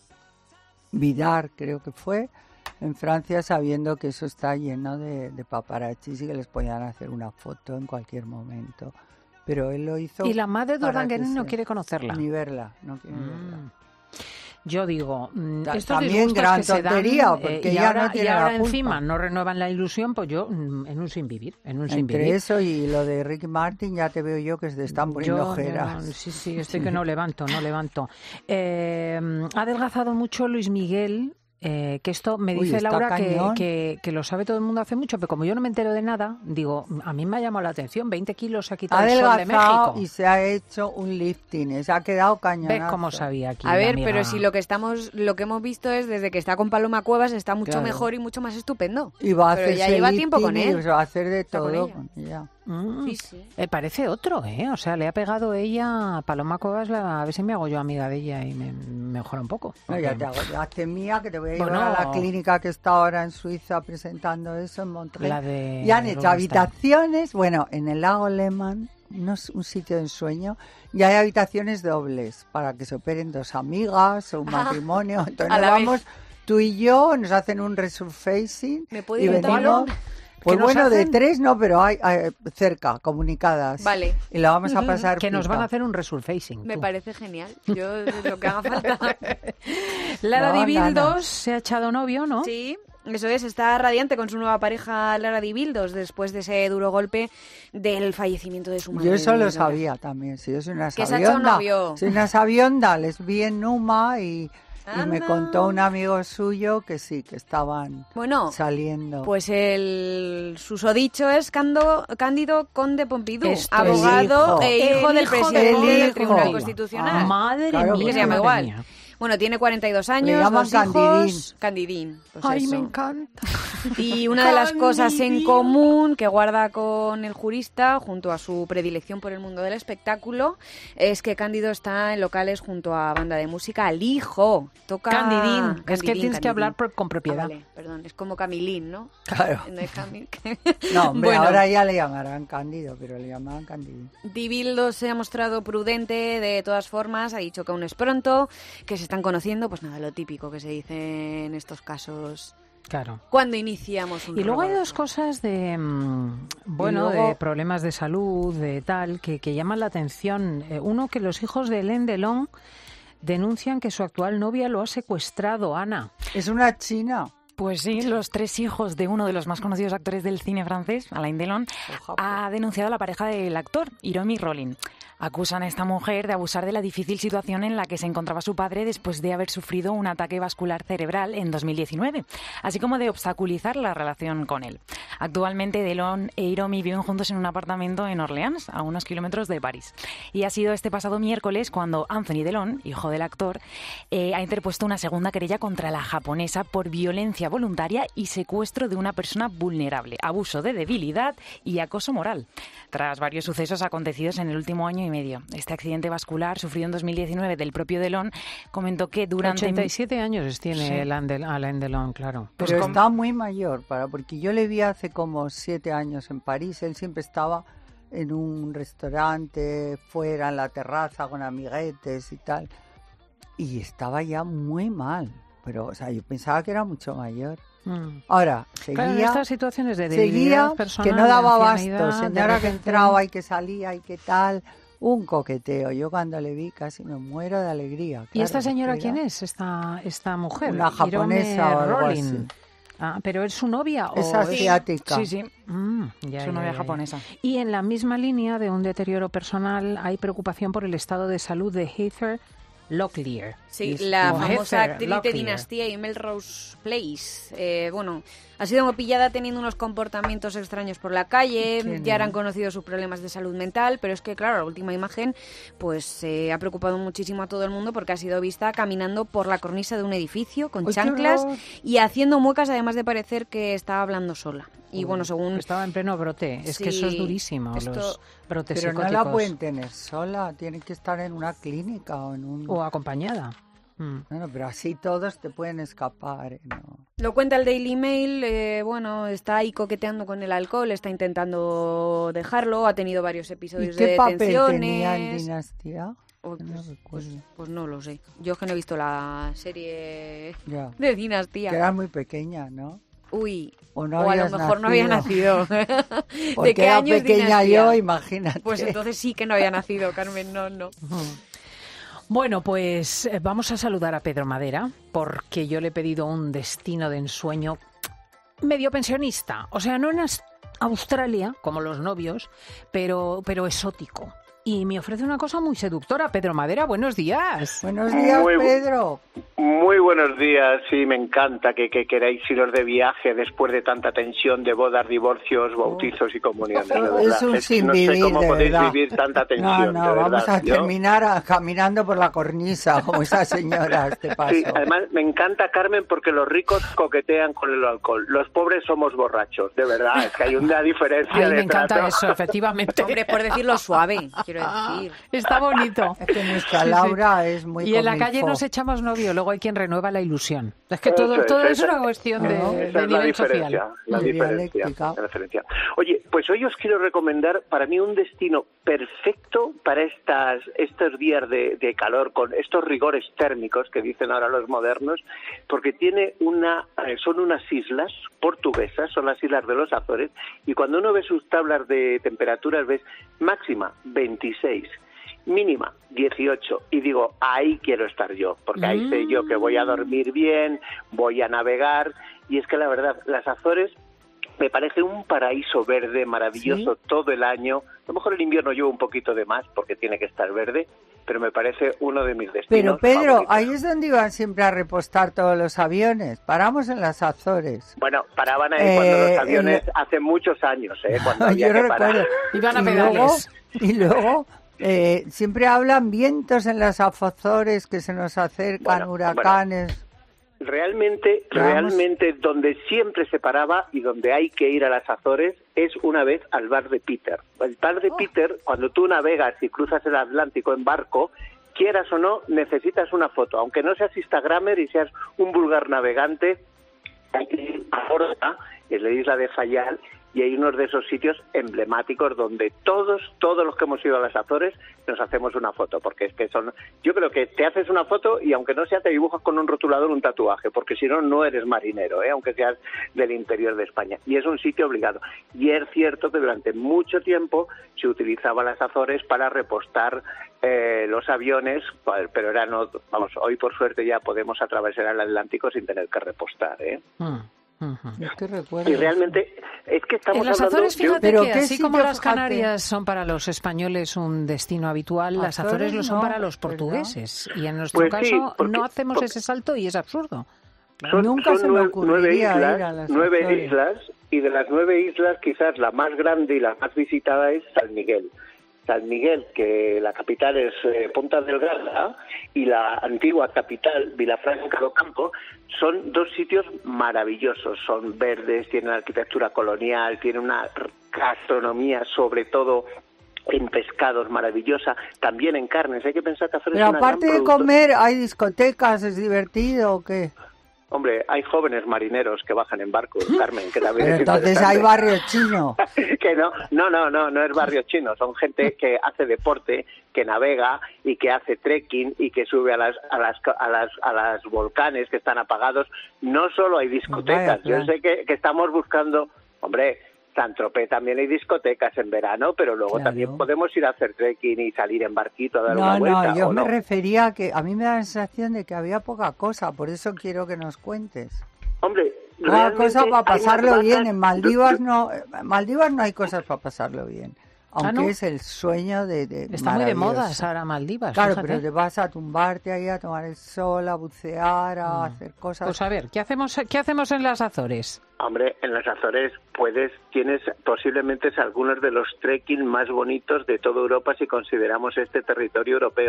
Speaker 2: Vidar, creo que fue, en Francia, sabiendo que eso está lleno de, de paparazzis y que les podían hacer una foto en cualquier momento. Pero él lo hizo.
Speaker 1: Y la madre de
Speaker 2: para que
Speaker 1: Urdangarín no
Speaker 2: se-
Speaker 1: quiere conocerla.
Speaker 2: Ni verla, no quiere
Speaker 1: Mm.
Speaker 2: verla.
Speaker 1: Yo digo, mm,
Speaker 2: Ta-
Speaker 1: estos
Speaker 2: también
Speaker 1: disgustos
Speaker 2: gran
Speaker 1: que se dan,
Speaker 2: tontería,
Speaker 1: eh,
Speaker 2: porque
Speaker 1: y
Speaker 2: ella
Speaker 1: ahora,
Speaker 2: no tiene
Speaker 1: y ahora
Speaker 2: la culpa.
Speaker 1: encima no renuevan la ilusión, pues yo mm, en un sin vivir, en un sin
Speaker 2: Entre
Speaker 1: vivir.
Speaker 2: eso y lo de Ricky Martin ya te veo yo que se te están poniendo
Speaker 1: Yo,
Speaker 2: ojeras.
Speaker 1: yo, sí, sí, estoy que no levanto, no levanto. Eh, ha adelgazado mucho Luis Miguel. Eh, que esto me
Speaker 2: Uy,
Speaker 1: dice
Speaker 2: está
Speaker 1: Laura que,
Speaker 2: cañón.
Speaker 1: que, que lo sabe todo el mundo hace mucho, pero como yo no me entero de nada, digo, a mí me ha llamado la atención, veinte kilos se ha quitado
Speaker 2: Ha
Speaker 1: el sol de
Speaker 2: adelgazado
Speaker 1: México.
Speaker 2: y se ha hecho un lifting, se ha quedado cañonazo.
Speaker 1: ¿Ves cómo sabía aquí
Speaker 3: A
Speaker 1: la
Speaker 3: ver,
Speaker 1: amiga?
Speaker 3: pero si lo que estamos, lo que hemos visto es desde que está con Paloma Cuevas está mucho
Speaker 2: Claro.
Speaker 3: mejor y mucho más estupendo.
Speaker 2: Y va a
Speaker 3: Pero
Speaker 2: hacerse
Speaker 3: ya lleva tiempo
Speaker 2: lifting
Speaker 3: con
Speaker 2: y
Speaker 3: él.
Speaker 2: se va a hacer de
Speaker 3: Está con
Speaker 2: todo
Speaker 3: ella.
Speaker 2: con ella.
Speaker 1: Mm.
Speaker 3: Sí, sí.
Speaker 1: Eh, parece otro, ¿eh? O sea, le ha pegado ella a Paloma Cuevas, la- a ver si me hago yo amiga de ella y me me mejora un poco.
Speaker 2: No, ya
Speaker 1: Porque-
Speaker 2: te hago, hazte mía, que te voy a llevar
Speaker 1: Bueno.
Speaker 2: a la clínica que está ahora en Suiza presentando eso en Montreal.
Speaker 1: La de
Speaker 2: Y han hecho
Speaker 1: Rubinstein.
Speaker 2: habitaciones, bueno, en el lago Lehmann, no es un sitio de ensueño, y hay habitaciones dobles para que se operen dos amigas o un matrimonio. Entonces
Speaker 3: A
Speaker 2: nos
Speaker 3: la vez.
Speaker 2: vamos tú y yo, nos hacen un resurfacing
Speaker 3: ¿Me puede
Speaker 2: y
Speaker 3: ir un
Speaker 2: venimos.
Speaker 3: palo?
Speaker 2: Pues
Speaker 1: ¿Qué nos
Speaker 2: bueno, de
Speaker 1: hacen?
Speaker 2: tres no, pero hay, hay cerca, comunicadas.
Speaker 3: Vale.
Speaker 2: Y la vamos a pasar
Speaker 1: Que nos
Speaker 2: pipa.
Speaker 1: van a hacer un resurfacing.
Speaker 3: Me
Speaker 1: tú.
Speaker 3: parece genial. Yo lo que haga falta.
Speaker 1: Lara
Speaker 2: No,
Speaker 1: Di
Speaker 2: ganas.
Speaker 1: Bildos se ha echado novio, ¿no?
Speaker 3: Sí, eso es, está radiante con su nueva pareja Lara Di Bildos después de ese duro golpe del fallecimiento de su madre.
Speaker 2: Yo eso lo
Speaker 3: Lola.
Speaker 2: sabía también, si yo soy una
Speaker 3: Que se ha hecho
Speaker 2: sabionda.
Speaker 3: novio.
Speaker 2: Soy una sabionda, les vi en Numa y, y me
Speaker 3: Anda.
Speaker 2: contó un amigo suyo que sí, que estaban
Speaker 3: Bueno,
Speaker 2: saliendo.
Speaker 3: pues el susodicho es Cando- Cándido Conde Pompidou,
Speaker 1: Esto es
Speaker 3: abogado
Speaker 2: hijo.
Speaker 3: e hijo
Speaker 1: El
Speaker 3: del
Speaker 1: hijo
Speaker 3: presidente
Speaker 2: del
Speaker 3: del
Speaker 2: hijo.
Speaker 3: Tribunal
Speaker 2: Ah,
Speaker 3: Constitucional.
Speaker 1: Madre
Speaker 2: Claro,
Speaker 1: mía,
Speaker 3: que se llama
Speaker 1: madre
Speaker 3: igual.
Speaker 1: mía.
Speaker 3: Bueno, tiene cuarenta y dos años,
Speaker 2: Le llaman
Speaker 3: dos hijos.
Speaker 2: Candidín.
Speaker 3: Candidín. pues
Speaker 1: Ay,
Speaker 3: eso.
Speaker 1: me encanta.
Speaker 3: Y una de las cosas en
Speaker 1: Candidín.
Speaker 3: común que guarda con el jurista, junto a su predilección por el mundo del espectáculo, es que Cándido está en locales junto a banda de música al hijo. Toca
Speaker 1: Candidín. Es que
Speaker 3: Candidín,
Speaker 1: tienes que
Speaker 3: Candidín.
Speaker 1: hablar por- con
Speaker 3: Ah,
Speaker 1: propiedad.
Speaker 3: vale, perdón, es como Camilín, ¿no?
Speaker 2: Claro.
Speaker 3: No es Camil-
Speaker 2: No, hombre,
Speaker 3: Bueno.
Speaker 2: ahora ya le llamarán Cándido, pero le llamaban Candidín.
Speaker 3: Di Bildo se ha mostrado prudente de todas formas, ha dicho que aún es pronto, que se están conociendo, pues nada, lo típico que se dice en estos casos
Speaker 1: Claro.
Speaker 3: cuando iniciamos un
Speaker 1: Y luego hay
Speaker 3: romance.
Speaker 1: dos cosas de, mm, bueno,
Speaker 2: Y luego-
Speaker 1: de problemas de salud, de tal, que, que llaman la atención. Eh, uno, que los hijos de Alain Delon denuncian que su actual novia lo ha secuestrado, Ana.
Speaker 2: Es una china.
Speaker 7: Pues sí, los tres hijos de uno de los más conocidos actores del cine francés, Alain Delon,
Speaker 2: Ojalá.
Speaker 7: ha denunciado a la pareja del actor, Hiromi Rollin. Acusan a esta mujer de abusar de la difícil situación en la que se encontraba su padre después de haber sufrido un ataque vascular cerebral en dos mil diecinueve, así como de obstaculizar la relación con él. Actualmente Delon e Hiromi viven juntos en un apartamento en Orleans, a unos kilómetros de París. Y ha sido este pasado miércoles cuando Anthony Delon, hijo del actor, eh, ha interpuesto una segunda querella contra la japonesa por violencia voluntaria y secuestro de una persona vulnerable, abuso de debilidad y acoso moral. Tras varios sucesos acontecidos en el último año y medio. Este accidente vascular sufrido en dos mil diecinueve del propio Delon comentó que durante...
Speaker 1: ochenta y siete años tiene
Speaker 7: Sí.
Speaker 1: el Andel- Alain Delon, claro.
Speaker 7: Pues
Speaker 2: Pero
Speaker 7: com-
Speaker 2: está muy mayor, para porque yo le vi hace como siete años en París. Él siempre estaba en un restaurante, fuera, en la terraza, con amiguetes y tal. Y estaba ya muy mal. Pero, o sea, yo pensaba que era mucho mayor.
Speaker 1: Mm.
Speaker 2: Ahora,
Speaker 1: Claro, en
Speaker 2: seguía,
Speaker 1: estas situaciones de debilidad
Speaker 2: seguía
Speaker 1: personal,
Speaker 2: que no daba
Speaker 1: de
Speaker 2: abasto.
Speaker 1: ancianidad, de
Speaker 2: Señora que
Speaker 1: repente-
Speaker 2: entraba y que salía y que tal. Un coqueteo. Yo cuando le vi casi me muero de alegría.
Speaker 1: ¿Y esta
Speaker 2: claro,
Speaker 1: señora
Speaker 2: porque
Speaker 1: quién
Speaker 2: era
Speaker 1: es, esta, esta mujer?
Speaker 2: Una japonesa o algo
Speaker 1: Rollin.
Speaker 2: así.
Speaker 1: Ah, ¿pero es su novia o
Speaker 2: Es asiática.
Speaker 7: Sí, sí,
Speaker 1: Mm, ya,
Speaker 7: su
Speaker 1: ya,
Speaker 7: novia
Speaker 1: ya, ya.
Speaker 7: japonesa.
Speaker 1: Y en la misma línea de un deterioro personal hay preocupación por el estado de salud de Heather Locklear.
Speaker 3: Sí,
Speaker 1: Es-
Speaker 3: la
Speaker 1: o
Speaker 3: famosa
Speaker 1: Heather
Speaker 3: actriz de
Speaker 1: Locklear.
Speaker 3: Dinastía y Melrose Place. Eh, bueno, ha sido pillada teniendo unos comportamientos extraños por la calle.
Speaker 2: ¿Quién
Speaker 3: Ya
Speaker 2: era?
Speaker 3: eran conocidos sus problemas de salud mental, pero es que, claro, la última imagen pues eh, ha preocupado muchísimo a todo el mundo porque ha sido vista caminando por la cornisa de un edificio con
Speaker 2: ¡Ay, qué
Speaker 3: chanclas
Speaker 2: horror!
Speaker 3: y haciendo muecas, además de parecer que estaba hablando sola. Y
Speaker 1: Uy,
Speaker 3: bueno, según...
Speaker 1: Estaba en pleno brote. Es que eso es
Speaker 3: Sí,
Speaker 1: durísimo,
Speaker 3: esto-
Speaker 1: los brotes
Speaker 2: Pero no
Speaker 1: psicóticos.
Speaker 2: la pueden tener sola, tienen que estar en una clínica o en un...
Speaker 1: O acompañada. Mm.
Speaker 2: Bueno, pero así todos te pueden escapar, ¿eh? ¿no?
Speaker 3: Lo cuenta el Daily Mail, eh, bueno, está ahí coqueteando con el alcohol, está intentando dejarlo, ha tenido varios episodios
Speaker 2: ¿Y qué
Speaker 3: de
Speaker 2: papel
Speaker 3: detenciones.
Speaker 2: tenía en Dinastía?
Speaker 3: Oh,
Speaker 2: No
Speaker 3: pues,
Speaker 2: recuerdo.
Speaker 3: pues, pues no lo sé. Yo es que no he visto la serie
Speaker 2: Ya.
Speaker 3: de Dinastía.
Speaker 2: Que era muy pequeña, ¿no?
Speaker 3: Uy,
Speaker 2: O no
Speaker 3: o a lo
Speaker 2: habías
Speaker 3: mejor no había nacido.
Speaker 2: Porque
Speaker 3: ¿De qué
Speaker 2: era
Speaker 3: año es
Speaker 2: pequeña
Speaker 3: Dinastía?
Speaker 2: yo, imagínate.
Speaker 3: Pues entonces sí que no había nacido, Carmen, no, no.
Speaker 1: Bueno, pues eh, vamos a saludar a Pedro Madera, porque yo le he pedido un destino de ensueño medio pensionista. O sea, no en As- Australia, como los novios, pero, pero exótico. Y me ofrece una cosa muy seductora. Pedro Madera, buenos días.
Speaker 2: Buenos días,
Speaker 9: Muy bu-
Speaker 2: Pedro.
Speaker 9: Muy buenos días, sí, me encanta que, que queráis iros de viaje después de tanta tensión de bodas, divorcios, bautizos y comuniones, de
Speaker 2: Es
Speaker 9: verdad.
Speaker 2: un
Speaker 9: Es que
Speaker 2: sin
Speaker 9: no sé
Speaker 2: vivir,
Speaker 9: cómo
Speaker 2: de
Speaker 9: podéis
Speaker 2: verdad.
Speaker 9: vivir tanta
Speaker 2: No,
Speaker 9: tensión,
Speaker 2: no,
Speaker 9: de
Speaker 2: vamos
Speaker 9: verdad.
Speaker 2: a
Speaker 9: Yo-
Speaker 2: terminar a- caminando por la cornisa, como esa señora, este paso.
Speaker 9: Sí, además me encanta, Carmen, porque los ricos coquetean con el alcohol, los pobres somos borrachos, de verdad, es que hay una diferencia
Speaker 1: Ay,
Speaker 9: de
Speaker 1: me encanta
Speaker 9: trato.
Speaker 1: eso, efectivamente.
Speaker 3: Hombre, por decirlo suave, quiero decir.
Speaker 1: Está bonito.
Speaker 2: Es que nuestra
Speaker 1: Sí, sí.
Speaker 2: Laura es muy
Speaker 1: Y en la
Speaker 2: comilfo.
Speaker 1: calle nos echamos novio, luego hay quien renueva la ilusión. Es que todo,
Speaker 9: Eso es,
Speaker 1: todo es
Speaker 9: esa-
Speaker 1: una cuestión de,
Speaker 2: Esa
Speaker 1: de
Speaker 9: Esa es la
Speaker 1: nivel
Speaker 9: diferencia,
Speaker 1: social.
Speaker 9: la
Speaker 2: De
Speaker 9: diferencia,
Speaker 2: dialéctica.
Speaker 9: la diferencia. Oye, pues hoy os quiero recomendar para mí un destino perfecto para estas estos días de, de calor, con estos rigores térmicos que dicen ahora los modernos, porque tiene una eh, son unas islas portuguesas, son las islas de los Azores, y cuando uno ve sus tablas de temperaturas ves máxima veintiséis, mínima dieciocho, y digo, ahí quiero estar yo, porque ahí
Speaker 1: Mm.
Speaker 9: sé yo que voy a dormir bien, voy a navegar, y es que la verdad, las Azores me parece un paraíso verde maravilloso todo el año. A lo mejor el invierno lleva un poquito de más porque tiene que estar verde, pero me parece uno de mis
Speaker 2: Pero
Speaker 9: destinos
Speaker 2: Pedro,
Speaker 9: favoritos.
Speaker 2: ahí es donde iban siempre a repostar todos los aviones. Paramos en las Azores.
Speaker 9: Bueno, paraban ahí
Speaker 2: Eh,
Speaker 9: cuando los aviones
Speaker 2: en
Speaker 9: hace muchos años, ¿eh? Cuando había
Speaker 2: Yo
Speaker 9: que
Speaker 2: recuerdo.
Speaker 9: parar.
Speaker 1: Iban a
Speaker 2: y
Speaker 1: pedales.
Speaker 2: luego, y luego eh, siempre hablan vientos en las Azores que se nos acercan,
Speaker 9: Bueno,
Speaker 2: huracanes.
Speaker 9: Realmente,
Speaker 2: Vamos.
Speaker 9: realmente donde siempre se paraba y donde hay que ir a las Azores es una vez al bar de Peter. El bar de
Speaker 2: Oh.
Speaker 9: Peter, cuando tú navegas y cruzas el Atlántico en barco, quieras o no, necesitas una foto. Aunque no seas instagramer y seas un vulgar navegante, hay que ir a Horta, en la isla de Fayal, y hay unos de esos sitios emblemáticos donde todos, todos los que hemos ido a las Azores nos hacemos una foto, porque es que son, yo creo que te haces una foto y aunque no sea te dibujas con un rotulador un tatuaje, porque si no, no eres marinero, ¿eh? Aunque seas del interior de España, y es un sitio obligado. Y es cierto que durante mucho tiempo se utilizaba las Azores para repostar eh, los aviones, pero era no, vamos, hoy por suerte ya podemos atravesar el Atlántico sin tener que repostar, ¿eh?
Speaker 1: Mm, ujú.
Speaker 2: Es que recuerdo.
Speaker 9: Y realmente es que estamos
Speaker 1: En las
Speaker 9: hablando
Speaker 1: Azores,
Speaker 9: de un-
Speaker 1: fíjate
Speaker 2: Pero
Speaker 1: que
Speaker 2: ¿qué
Speaker 1: así como
Speaker 2: sitio,
Speaker 1: las
Speaker 2: fíjate?
Speaker 1: Canarias son para los españoles un destino habitual, las
Speaker 2: Azores
Speaker 1: Azores lo son
Speaker 2: no,
Speaker 1: para los
Speaker 2: ¿verdad?
Speaker 1: portugueses. Y en nuestro
Speaker 9: Pues sí,
Speaker 1: caso
Speaker 9: porque-
Speaker 1: no hacemos
Speaker 9: porque-
Speaker 1: ese salto y es absurdo.
Speaker 9: Son,
Speaker 2: Nunca
Speaker 9: son
Speaker 2: se me
Speaker 9: nueve,
Speaker 2: ocurriría
Speaker 9: nueve
Speaker 2: ir
Speaker 9: islas,
Speaker 2: a las
Speaker 9: nueve
Speaker 2: Azores.
Speaker 9: islas, y de las nueve islas quizás la más grande y la más visitada es San Miguel. San Miguel, que la capital es eh, Ponta Delgada, y la antigua capital, Vilafranca do Campo, son dos sitios maravillosos. Son verdes, tienen arquitectura colonial, tienen una gastronomía, sobre todo en pescados, maravillosa, también en carnes. Hay que pensar que Azores
Speaker 2: Pero
Speaker 9: es una gran
Speaker 2: aparte de
Speaker 9: productora.
Speaker 2: comer, ¿hay discotecas? ¿Es divertido o qué?
Speaker 9: Hombre, hay jóvenes marineros que bajan en barcos, Carmen, que también
Speaker 2: Pero
Speaker 9: es
Speaker 2: entonces
Speaker 9: interesante.
Speaker 2: hay barrio chino.
Speaker 9: Que no, no, no, no, no es barrio chino, son gente que hace deporte, que navega y que hace trekking y que sube a las a las a las a las volcanes que están apagados. No solo hay discotecas,
Speaker 2: Vaya plan.
Speaker 9: yo sé que, que estamos buscando, hombre, Saint-Tropez también hay discotecas en verano, pero luego
Speaker 2: Claro.
Speaker 9: también podemos ir a hacer trekking y salir en barquito a dar
Speaker 2: No,
Speaker 9: una vuelta.
Speaker 2: no, yo
Speaker 9: ¿o
Speaker 2: me
Speaker 9: no?
Speaker 2: refería a que a mí me da la sensación de que había poca cosa, por eso quiero que nos cuentes.
Speaker 9: Hombre,
Speaker 2: Una
Speaker 9: realmente
Speaker 2: cosa para
Speaker 9: hay más
Speaker 2: pasarlo bien,
Speaker 9: vacas-
Speaker 2: en Maldivas no, en Maldivas no hay cosas para pasarlo bien, aunque
Speaker 1: ¿no?
Speaker 2: es el sueño de, de
Speaker 1: Está muy de moda
Speaker 2: maravilloso.
Speaker 1: ahora Maldivas.
Speaker 2: Claro,
Speaker 1: fíjate.
Speaker 2: pero te vas a tumbarte ahí a tomar el sol, a bucear, a hacer cosas.
Speaker 1: Pues a ver, ¿qué hacemos, qué hacemos en las Azores?
Speaker 9: Hombre, en las Azores puedes, tienes posiblemente algunos de los trekking más bonitos de toda Europa si consideramos este territorio europeo.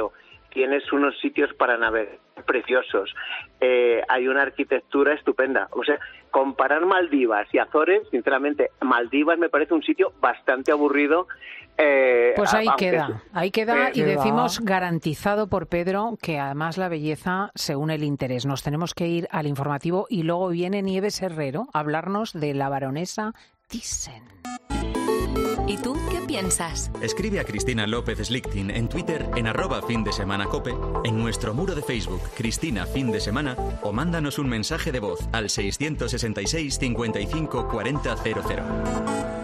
Speaker 9: tienes unos sitios para navegar preciosos, eh, hay una arquitectura estupenda. O sea, comparar Maldivas y Azores, sinceramente, Maldivas me parece un sitio bastante aburrido. Eh,
Speaker 1: pues ahí
Speaker 9: aunque
Speaker 1: queda,
Speaker 9: es-
Speaker 1: ahí queda
Speaker 9: eh,
Speaker 1: y decimos garantizado por Pedro que además la belleza se une el interés. Nos tenemos que ir al informativo y luego viene Nieves Herrero a hablarnos de la baronesa Thyssen.
Speaker 6: ¿Y tú qué piensas?
Speaker 10: Escribe a Cristina López Slichting en Twitter en arroba fin de semana cope, en nuestro muro de Facebook Cristina Fin de Semana o mándanos un mensaje de voz al seiscientos sesenta y seis cincuenta y cinco cuarenta cero cero.